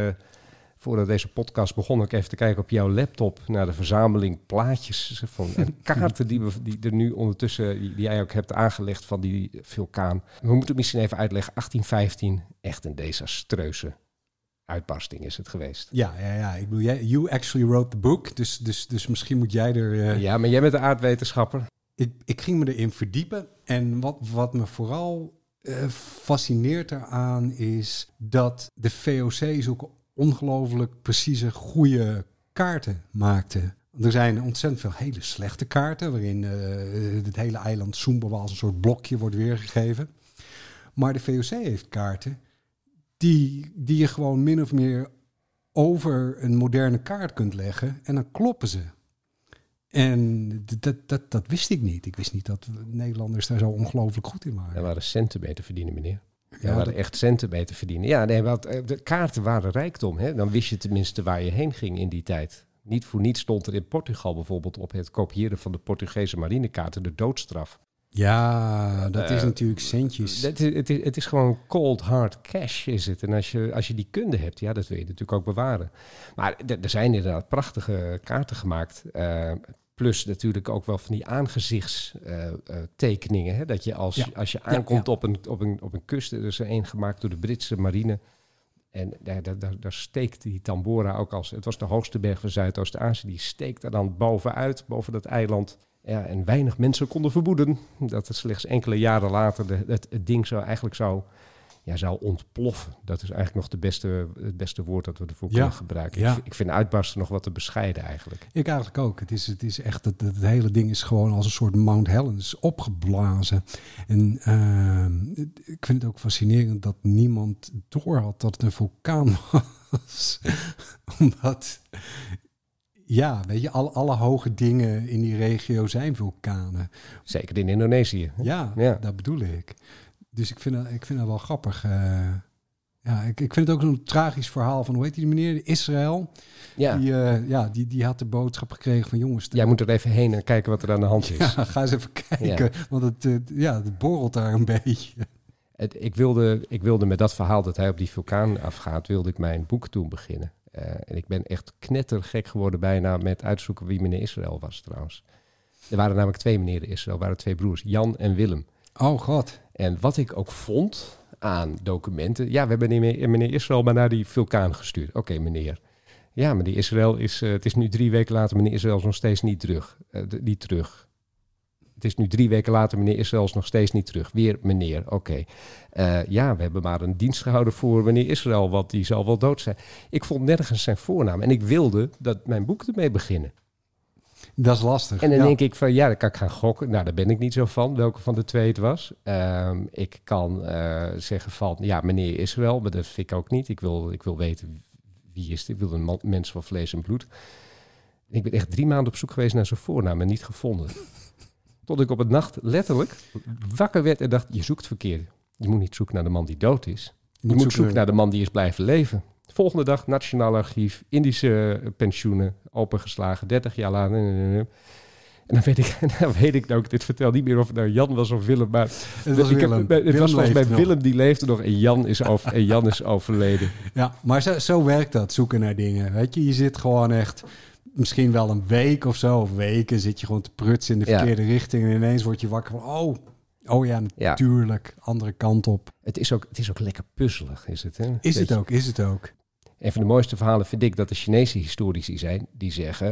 deze podcast begon, ook even te kijken op jouw laptop naar de verzameling plaatjes en kaarten die er nu ondertussen, die jij ook hebt aangelegd van die vulkaan. We moeten het misschien even uitleggen. 1815, echt een desastreuze uitbarsting is het geweest. Ja. Ik bedoel, you actually wrote the book, dus misschien moet jij er... Ja, maar jij bent de aardwetenschapper. Ik ging me erin verdiepen en wat me vooral fascineert eraan is dat de VOC zulke ongelooflijk precieze, goede kaarten maakte. Er zijn ontzettend veel hele slechte kaarten... waarin het hele eiland Sumbawa als een soort blokje wordt weergegeven. Maar de VOC heeft kaarten... die je gewoon min of meer over een moderne kaart kunt leggen... en dan kloppen ze. En dat wist ik niet. Ik wist niet dat Nederlanders daar zo ongelooflijk goed in waren. Er waren centen mee te verdienen, meneer. Er waren echt centen mee te verdienen. Ja, nee, want de kaarten waren rijkdom. Hè? Dan wist je tenminste waar je heen ging in die tijd. Niet voor niets stond er in Portugal bijvoorbeeld op het kopiëren van de Portugese marinekaarten de doodstraf. Ja, dat is natuurlijk centjes. Het is gewoon cold hard cash is het. En als je die kunde hebt, dat wil je natuurlijk ook bewaren. Maar er zijn inderdaad prachtige kaarten gemaakt. Plus natuurlijk ook wel van die aangezichtstekeningen. Dat je als je aankomt op een kust, er is er één gemaakt door de Britse marine. En daar steekt die Tambora ook als... Het was de hoogste berg van Zuidoost-Azië. Die steekt er dan bovenuit, boven dat eiland. Ja, en weinig mensen konden vermoeden dat het slechts enkele jaren later het ding zou ontploffen. Dat is eigenlijk nog het beste woord dat we ervoor kunnen gebruiken. Ja. Ik vind uitbarsten nog wat te bescheiden eigenlijk. Ik eigenlijk ook. Het is echt, het hele ding is gewoon als een soort Mount Helens opgeblazen. En ik vind het ook fascinerend dat niemand door had dat het een vulkaan was. Omdat... Ja, weet je, alle hoge dingen in die regio zijn vulkanen. Zeker in Indonesië. Ja, dat bedoel ik. Dus ik vind dat wel grappig. Ik vind het ook zo'n tragisch verhaal van, hoe heet die meneer? Israël. Ja. Die had de boodschap gekregen van jongens... Jij moet er even heen en kijken wat er aan de hand is. Ja, ga eens even kijken, want het borrelt daar een beetje. Ik wilde met dat verhaal dat hij op die vulkaan afgaat, wilde ik mijn boek toen beginnen. En ik ben echt knettergek geworden bijna met uitzoeken wie meneer Israël was trouwens. Er waren namelijk 2 meneeren Israël, er waren 2 broers, Jan en Willem. Oh god. En wat ik ook vond aan documenten... Ja, we hebben meneer Israël maar naar die vulkaan gestuurd. Oké, meneer. Ja, meneer Israël is... het is nu 3 weken later, meneer Israël is nog steeds niet terug. Het is nu 3 weken later, meneer Israël is nog steeds niet terug. Weer meneer, oké. We hebben maar een dienst gehouden voor meneer Israël, want die zal wel dood zijn. Ik vond nergens zijn voornaam en ik wilde dat mijn boek ermee beginnen. Dat is lastig. En dan denk ik van, dan kan ik gaan gokken. Nou, daar ben ik niet zo van, welke van de 2 het was. Ik kan zeggen van, meneer Israël, maar dat vind ik ook niet. Ik wil weten wie is dit. Ik wil een mens van vlees en bloed. Ik ben echt 3 maanden op zoek geweest naar zijn voornaam en niet gevonden. Tot ik op het nacht letterlijk wakker werd en dacht, je zoekt verkeerd. Je moet niet zoeken naar de man die dood is. Je moet zoeken naar de man die is blijven leven. Volgende dag, Nationaal Archief, Indische pensioenen, opengeslagen, 30 jaar lang. En dan weet ik, nou ik dit vertel niet meer of het nou Jan was of Willem, maar Het was volgens mij Willem die leefde nog en Jan is overleden. Ja, maar zo werkt dat, zoeken naar dingen. Weet je zit gewoon echt misschien wel een week of zo, of weken zit je gewoon te prutsen in de verkeerde richting en ineens word je wakker van, oh ja, natuurlijk, andere kant op. Het is ook lekker puzzelig, is het? Hè? Is het ook. Een van de mooiste verhalen vind ik dat de Chinese historici zijn, die zeggen,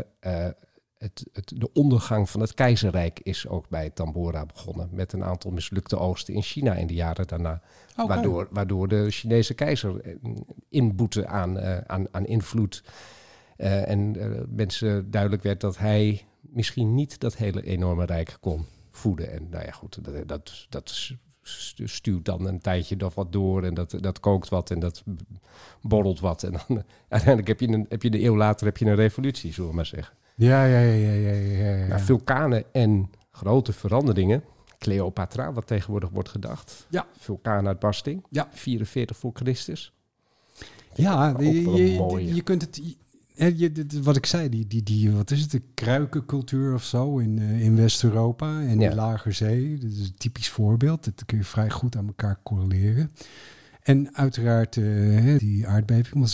de ondergang van het keizerrijk is ook bij Tambora begonnen, met een aantal mislukte oogsten in China in de jaren daarna. Waardoor de Chinese keizer inboette aan invloed. En mensen duidelijk werd dat hij misschien niet dat hele enorme rijk kon voeden. En nou ja, goed, dat stuurt dan een tijdje nog wat door en dat kookt wat en dat borrelt wat. En dan uiteindelijk heb je een eeuw later een revolutie, zullen we maar zeggen. Ja. Maar vulkanen en grote veranderingen. Cleopatra, wat tegenwoordig wordt gedacht. Ja. Vulkaanuitbarsting. Ja. 44 voor Christus. Ja, je kunt het... Wat ik zei, wat is het, de kruikencultuur of zo in West-Europa en de Lagerzee. Dat is een typisch voorbeeld. Dat kun je vrij goed aan elkaar correleren. En uiteraard die aardbeving van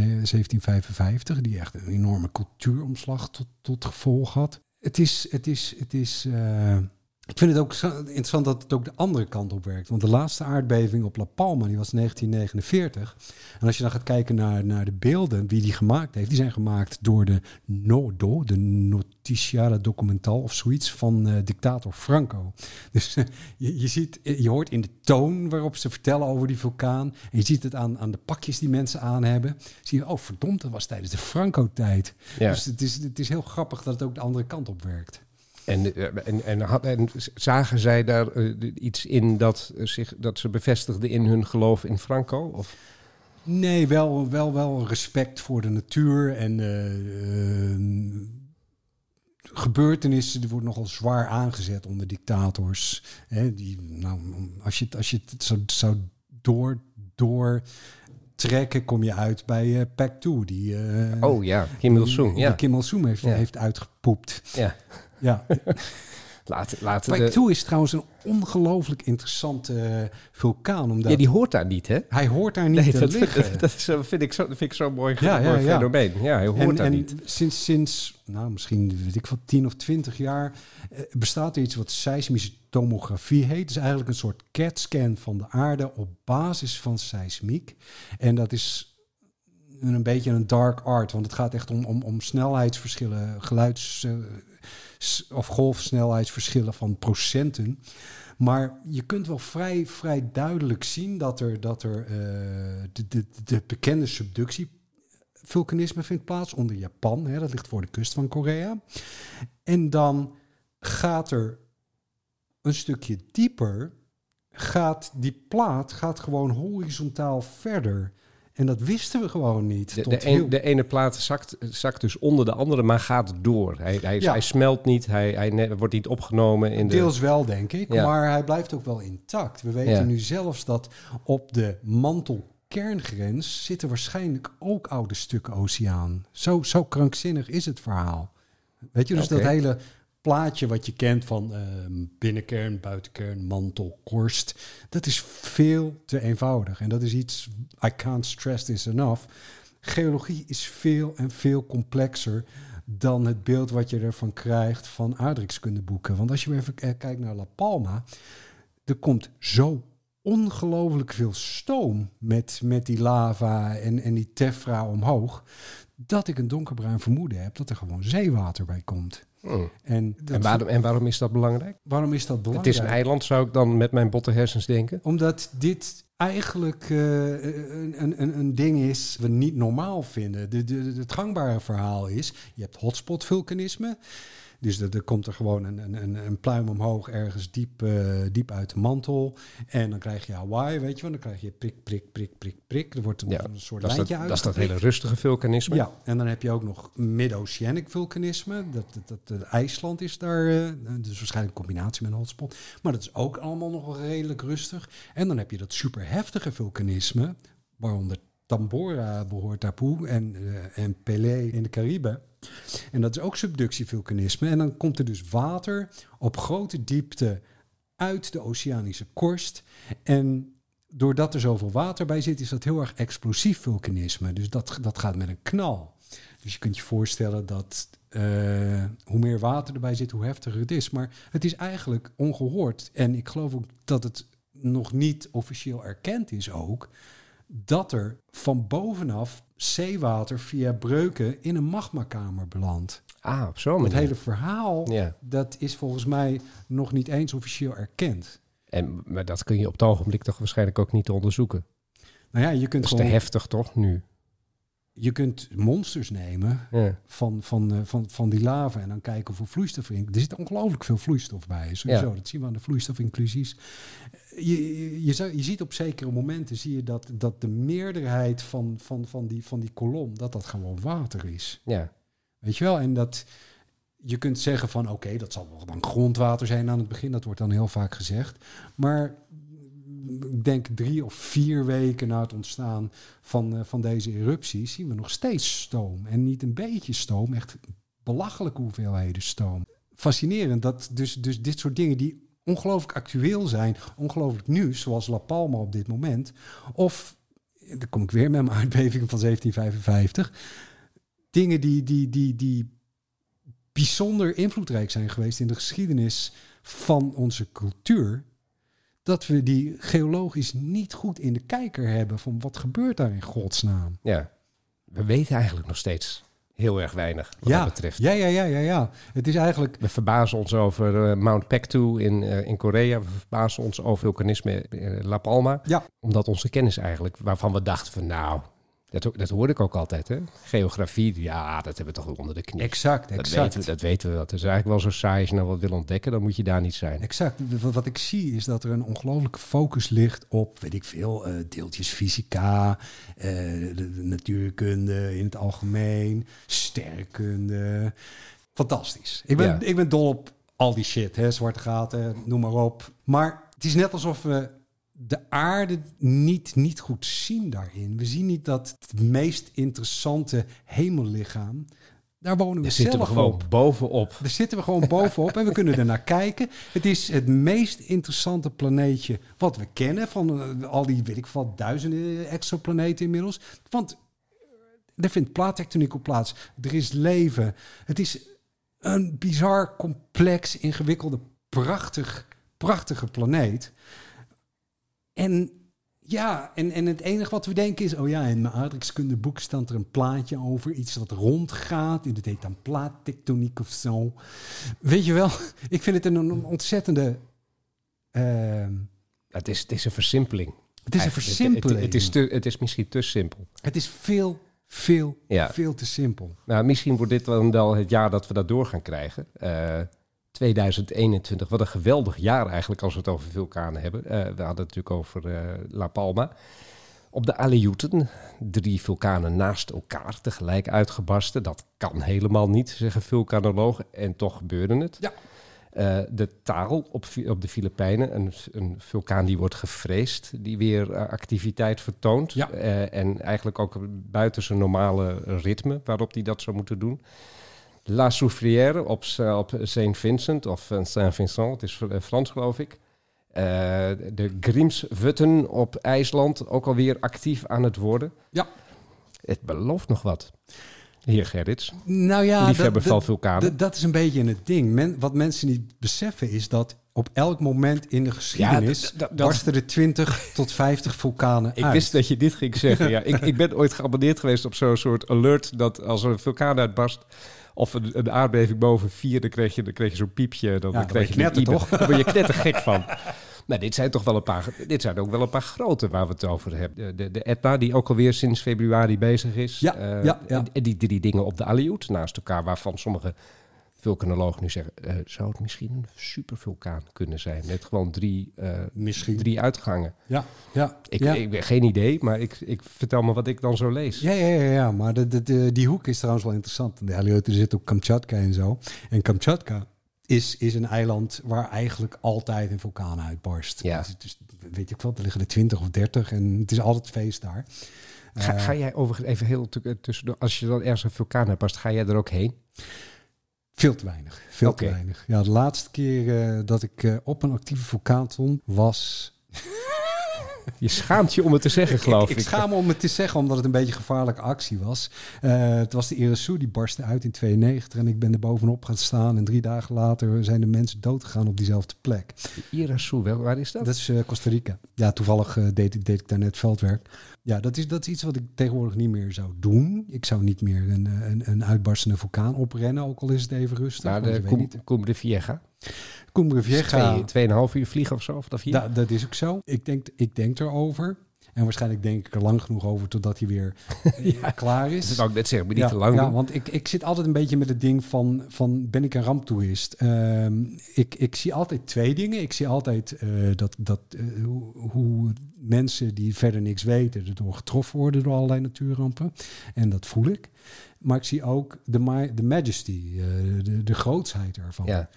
1755, die echt een enorme cultuuromslag tot gevolg had. Het is ik vind het ook interessant dat het ook de andere kant op werkt. Want de laatste aardbeving op La Palma, die was 1949. En als je dan gaat kijken naar de beelden, wie die gemaakt heeft. Die zijn gemaakt door de NODO, de Noticiara Documental of zoiets, van dictator Franco. Dus je hoort in de toon waarop ze vertellen over die vulkaan. En je ziet het aan de pakjes die mensen aan hebben. Zie je, verdomd, dat was tijdens de Franco-tijd. Ja. Dus het is heel grappig dat het ook de andere kant op werkt. En zagen zij daar iets in dat ze bevestigden in hun geloof in Franco? Of? Nee, wel respect voor de natuur en gebeurtenissen. Die worden nogal zwaar aangezet onder dictators. Hè, als je het zou doortrekken, kom je uit bij Pac-2. Kim Il-sung. Die Kim Il-sung heeft uitgepoept. Ja. Ja. Pac-2 is trouwens een ongelooflijk interessante vulkaan. Omdat die hoort daar niet, hè? Hij hoort daar niet te liggen. Dat vind ik zo'n mooi fenomeen. Ja, hij hoort daar niet. Sinds misschien 10 of 20 jaar bestaat er iets wat seismische tomografie heet. Het is eigenlijk een soort CAT-scan van de aarde op basis van seismiek. En dat is een beetje een dark art, want het gaat echt om snelheidsverschillen, of golfsnelheidsverschillen van procenten. Maar je kunt wel vrij duidelijk zien dat er de bekende subductievulkanisme vindt plaats onder Japan. Hè, dat ligt voor de kust van Korea. En dan gaat er een stukje dieper, die plaat gaat gewoon horizontaal verder. En dat wisten we gewoon niet. De ene plaat zakt dus onder de andere, maar gaat door. Hij smelt niet, hij wordt niet opgenomen. Deels wel, denk ik. Ja. Maar hij blijft ook wel intact. We weten nu zelfs dat op de mantelkerngrens zitten waarschijnlijk ook oude stukken oceaan. Zo krankzinnig is het verhaal. Weet je, dus dat hele plaatje wat je kent van binnenkern, buitenkern, mantel, korst. Dat is veel te eenvoudig. En dat is iets, I can't stress this enough. Geologie is veel en veel complexer dan het beeld wat je ervan krijgt van aardrijkskundeboeken. Want als je weer even kijkt naar La Palma, er komt zo ongelooflijk veel stoom met die lava en die tephra omhoog, dat ik een donkerbruin vermoeden heb dat er gewoon zeewater bij komt. En waarom is dat belangrijk? Waarom is dat belangrijk? Het is een eiland, zou ik dan met mijn botte hersens denken. Omdat dit eigenlijk een ding is we niet normaal vinden. Het gangbare verhaal is, je hebt hotspot vulkanisme. Dus er komt er gewoon een pluim omhoog ergens diep uit de mantel. En dan krijg je Hawaii, weet je wel. Dan krijg je prik, prik, prik, prik, prik. Er wordt een soort lijntje uit. Dat is dat hele rustige vulkanisme. Ja, en dan heb je ook nog mid-oceanic vulkanisme. IJsland is daar, dus waarschijnlijk een combinatie met een hotspot. Maar dat is ook allemaal nog wel redelijk rustig. En dan heb je dat superheftige vulkanisme, waaronder Tambora behoort daartoe en Pelé in de Cariben. En dat is ook subductievulkanisme. En dan komt er dus water op grote diepte uit de oceanische korst. En doordat er zoveel water bij zit, is dat heel erg explosief vulkanisme. Dus dat gaat met een knal. Dus je kunt je voorstellen dat hoe meer water erbij zit, hoe heftiger het is. Maar het is eigenlijk ongehoord. En ik geloof ook dat het nog niet officieel erkend is ook, dat er van bovenaf zeewater via breuken in een magmakamer belandt. Op zo'n manier. Het hele verhaal, dat is volgens mij nog niet eens officieel erkend. Maar dat kun je op het ogenblik toch waarschijnlijk ook niet onderzoeken. Nou ja, je kunt dat is te heftig toch nu? Je kunt monsters nemen van die lava en dan kijken hoeveel vloeistof erin. Er zit ongelooflijk veel vloeistof bij. Sowieso, dat zien we aan de vloeistofinclusies. Je ziet op zekere momenten zie je dat de meerderheid van die kolom, dat gewoon water is. Ja. Weet je wel? En dat je kunt zeggen van oké, dat zal wel dan grondwater zijn aan het begin. Dat wordt dan heel vaak gezegd. Maar ik denk 3 of 4 weken na het ontstaan van deze eruptie zien we nog steeds stoom. En niet een beetje stoom, echt belachelijke hoeveelheden stoom. Fascinerend dat dus dit soort dingen die ongelooflijk actueel zijn, ongelooflijk nieuws, zoals La Palma op dit moment. Of, dan kom ik weer met mijn aardbeving van 1755. Dingen die bijzonder invloedrijk zijn geweest in de geschiedenis van onze cultuur, dat we die geologisch niet goed in de kijker hebben van wat gebeurt daar in godsnaam. Ja, we weten eigenlijk nog steeds heel erg weinig wat dat betreft. Ja. Het is eigenlijk... We verbazen ons over Mount Pektu in Korea. We verbazen ons over vulkanisme in La Palma. Ja. Omdat onze kennis eigenlijk, waarvan we dachten van nou, dat hoorde ik ook altijd, hè? Geografie, dat hebben we toch onder de knie. Exact. Dat weten we. Dat is eigenlijk wel zo saai. Als je nou wat wil ontdekken, dan moet je daar niet zijn. Exact. Wat ik zie is dat er een ongelooflijke focus ligt op, weet ik veel, deeltjes fysica, de natuurkunde in het algemeen, sterrenkunde. Fantastisch. Ik ben dol op al die shit, hè? Zwarte gaten, noem maar op. Maar het is net alsof we de aarde niet goed zien daarin. We zien niet dat het meest interessante hemellichaam, daar wonen we zelf gewoon bovenop. Daar zitten we gewoon bovenop en we kunnen er naar kijken. Het is het meest interessante planeetje wat we kennen van al die, weet ik wat, duizenden exoplaneten inmiddels. Want er vindt plaattectoniek op plaats. Er is leven. Het is een bizar, complex, ingewikkelde, prachtige planeet. En het enige wat we denken is, in mijn aardrijkskundeboek staat er een plaatje over iets dat rondgaat. En dat heet dan plaattectoniek of zo. Weet je wel, ik vind het een ontzettende... Het is een versimpeling. Het is een versimpeling. Het is misschien te simpel. Het is veel te simpel. Nou, misschien wordt dit dan wel het jaar dat we dat door gaan krijgen. 2021, wat een geweldig jaar eigenlijk als we het over vulkanen hebben. We hadden het natuurlijk over La Palma. Op de Aleuten, 3 vulkanen naast elkaar tegelijk uitgebarsten. Dat kan helemaal niet, zeggen vulkanologen. En toch gebeurde het. Ja. De Taal op de Filipijnen, een vulkaan die wordt gevreesd, die weer activiteit vertoont. Ja. En eigenlijk ook buiten zijn normale ritme waarop die dat zou moeten doen. La Soufrière op Saint Vincent of Saint-Vincent, het is Frans geloof ik. De Grímsvötn op IJsland, ook alweer actief aan het worden. Ja. Het belooft nog wat. Heer Gerrits, nou ja, liefhebber van vulkanen. Dat is een beetje het ding. Wat mensen niet beseffen is dat op elk moment in de geschiedenis barsten er 20 tot 50 vulkanen uit. Ik wist dat je dit ging zeggen. Ja. Ik ben ooit geabonneerd geweest op zo'n soort alert dat als er een vulkaan uitbarst of een aardbeving boven 4, dan kreeg je zo'n piepje. Dan kreeg je knetter, toch? Daar word je knettergek van. Nou, dit zijn ook wel een paar grote waar we het over hebben. De Etna, die ook alweer sinds februari bezig is. En die 3 dingen op de Aleut naast elkaar, waarvan sommige vulkanologen nu zeggen, zou het misschien een supervulkaan kunnen zijn? Met gewoon 3 Misschien. uitgangen. Ja. Ik heb geen idee, maar ik vertel me wat ik dan zo lees. Ja, maar die hoek is trouwens wel interessant. De Aleuten zit op Kamchatka en zo. En Kamchatka is een eiland waar eigenlijk altijd een vulkaan uitbarst. Ja. Dus, weet ik wat, er liggen er 20 of 30 en het is altijd feest daar. Ga jij overigens even heel tussendoor, als je dan ergens een vulkaan uitbarst, ga jij er ook heen? Veel te weinig. Te weinig. Ja, de laatste keer dat ik op een actieve vulkaan stond was... Je schaamt je om het te zeggen, geloof ik. Ik schaam me om het te zeggen, omdat het een beetje een gevaarlijke actie was. Het was de Irasu, die barstte uit in 92 en ik ben er bovenop gaan staan. En 3 dagen later zijn de mensen doodgegaan op diezelfde plek. De Irasu, waar is dat? Dat is Costa Rica. Ja, toevallig deed ik daar net veldwerk. Ja, dat is iets wat ik tegenwoordig niet meer zou doen. Ik zou niet meer een uitbarstende vulkaan oprennen, ook al is het even rustig. Naar de Cumbre de Vieja. Cumbre Vieja. 2,5 uur vliegen of zo? Of dat is ook zo. Ik denk erover. En waarschijnlijk denk ik er lang genoeg over totdat hij weer klaar is. Dat zou ik net zeggen, maar niet te lang doen. Want ik zit altijd een beetje met het ding van ben ik een ramptoerist? Ik zie altijd 2 dingen. Ik zie altijd hoe mensen die verder niks weten erdoor getroffen worden door allerlei natuurrampen. En dat voel ik. Maar ik zie ook de majesty, de grootsheid ervan. Ja.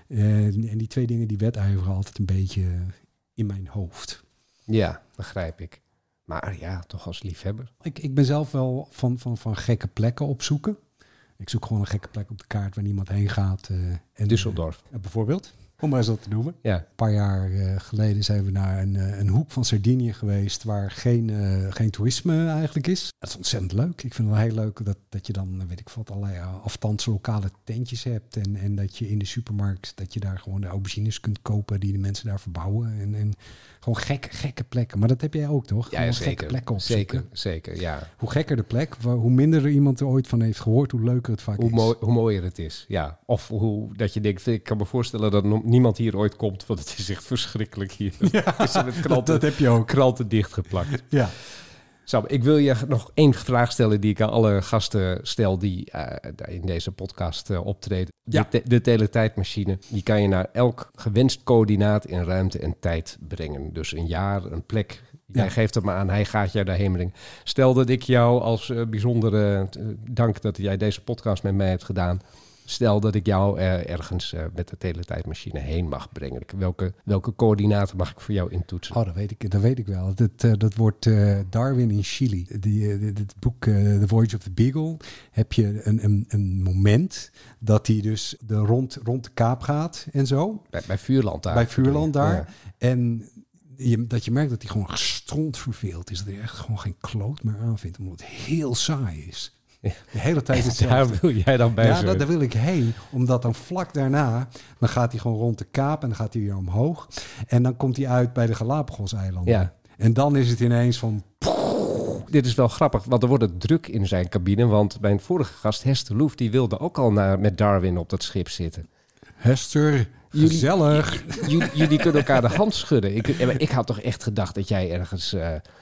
En die 2 dingen die wedijveren altijd een beetje in mijn hoofd. Ja, begrijp ik. Maar ja, toch als liefhebber. Ik ben zelf wel van gekke plekken opzoeken. Ik zoek gewoon een gekke plek op de kaart waar niemand heen gaat. Düsseldorf. Bijvoorbeeld. Om maar eens dat te noemen. Ja. Een paar jaar geleden zijn we naar een hoek van Sardinië geweest waar geen toerisme eigenlijk is. Dat is ontzettend leuk. Ik vind het wel heel leuk dat je dan, weet ik wat, allerlei afstandse lokale tentjes hebt. En dat je in de supermarkt, dat je daar gewoon de aubergines kunt kopen die de mensen daar verbouwen. En gewoon gekke plekken. Maar dat heb jij ook, toch? Ja, zeker. Gekke plekken opzoeken. Zeker, ja. Hoe gekker de plek, hoe minder er iemand er ooit van heeft gehoord, hoe leuker het vaak is. Hoe mooier het is, ja. Of dat je denkt, ik kan me voorstellen dat niemand hier ooit komt, want het is echt verschrikkelijk hier. Ja, dat heb je ook. Kranten dichtgeplakt. Ja. Sam, ik wil je nog 1 vraag stellen die ik aan alle gasten stel die in deze podcast optreden. Ja. De teletijdmachine, die kan je naar elk gewenst coördinaat in ruimte en tijd brengen. Dus een jaar, een plek. Jij geeft het me aan, hij gaat jou daarheen brengen. Stel dat ik jou als bijzondere dank dat jij deze podcast met mij hebt gedaan. Stel dat ik jou ergens met de teletijdmachine heen mag brengen. Welke coördinaten mag ik voor jou intoetsen? Oh, dat weet ik wel. Dat wordt Darwin in Chili. Het boek The Voyage of the Beagle. Heb je een moment dat hij dus rond de Kaap gaat en zo. Bij Vuurland daar. Bij Vuurland daar. Ja. En dat je merkt dat hij gewoon gestrond verveeld is. Dat hij echt gewoon geen kloot meer aanvindt. Omdat het heel saai is. De hele tijd hetzelfde. Daar wil jij dan bij zijn. Ja, daar wil ik heen. Omdat dan vlak daarna, dan gaat hij gewoon rond de Kaap en dan gaat hij weer omhoog. En dan komt hij uit bij de Galapagos-eilanden. Ja. En dan is het ineens van... Dit is wel grappig, want er wordt het druk in zijn cabine. Want mijn vorige gast, Hester Loef, die wilde ook al met Darwin op dat schip zitten. Hester, gezellig. Jullie kunnen elkaar de hand schudden. Ik had toch echt gedacht dat jij ergens...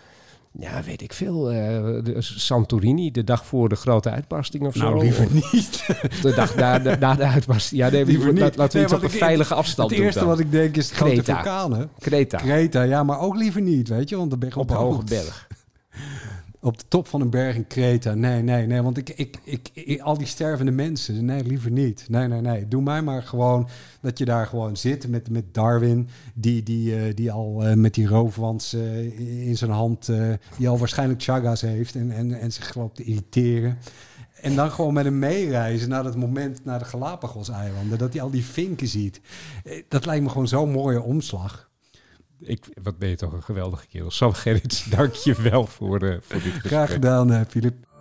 weet ik veel. De Santorini, de dag voor de grote uitbarsting of zo. Nou, liever niet. De dag na de uitbarsting. Ja, nee, liever niet. Laten we iets op een veilige afstand doen. Het eerste wat ik denk is grote vulkanen. Kreta, ja, maar ook liever niet, weet je. Want dan ben je op een hoge berg. Op de top van een berg in Kreta. Nee. Want ik al die stervende mensen. Nee, liever niet. Nee. Doe mij maar gewoon dat je daar gewoon zit met Darwin. Die al met die roofwans in zijn hand. Die al waarschijnlijk Chagas heeft. En zich loopt te irriteren. En dan gewoon met hem meereizen naar dat moment naar de Galapagos-eilanden. Dat hij al die vinken ziet. Dat lijkt me gewoon zo'n mooie omslag. Wat ben je toch een geweldige kerel. Sam Gerrits, dank je wel voor dit gesprek. Graag gedaan, Filip.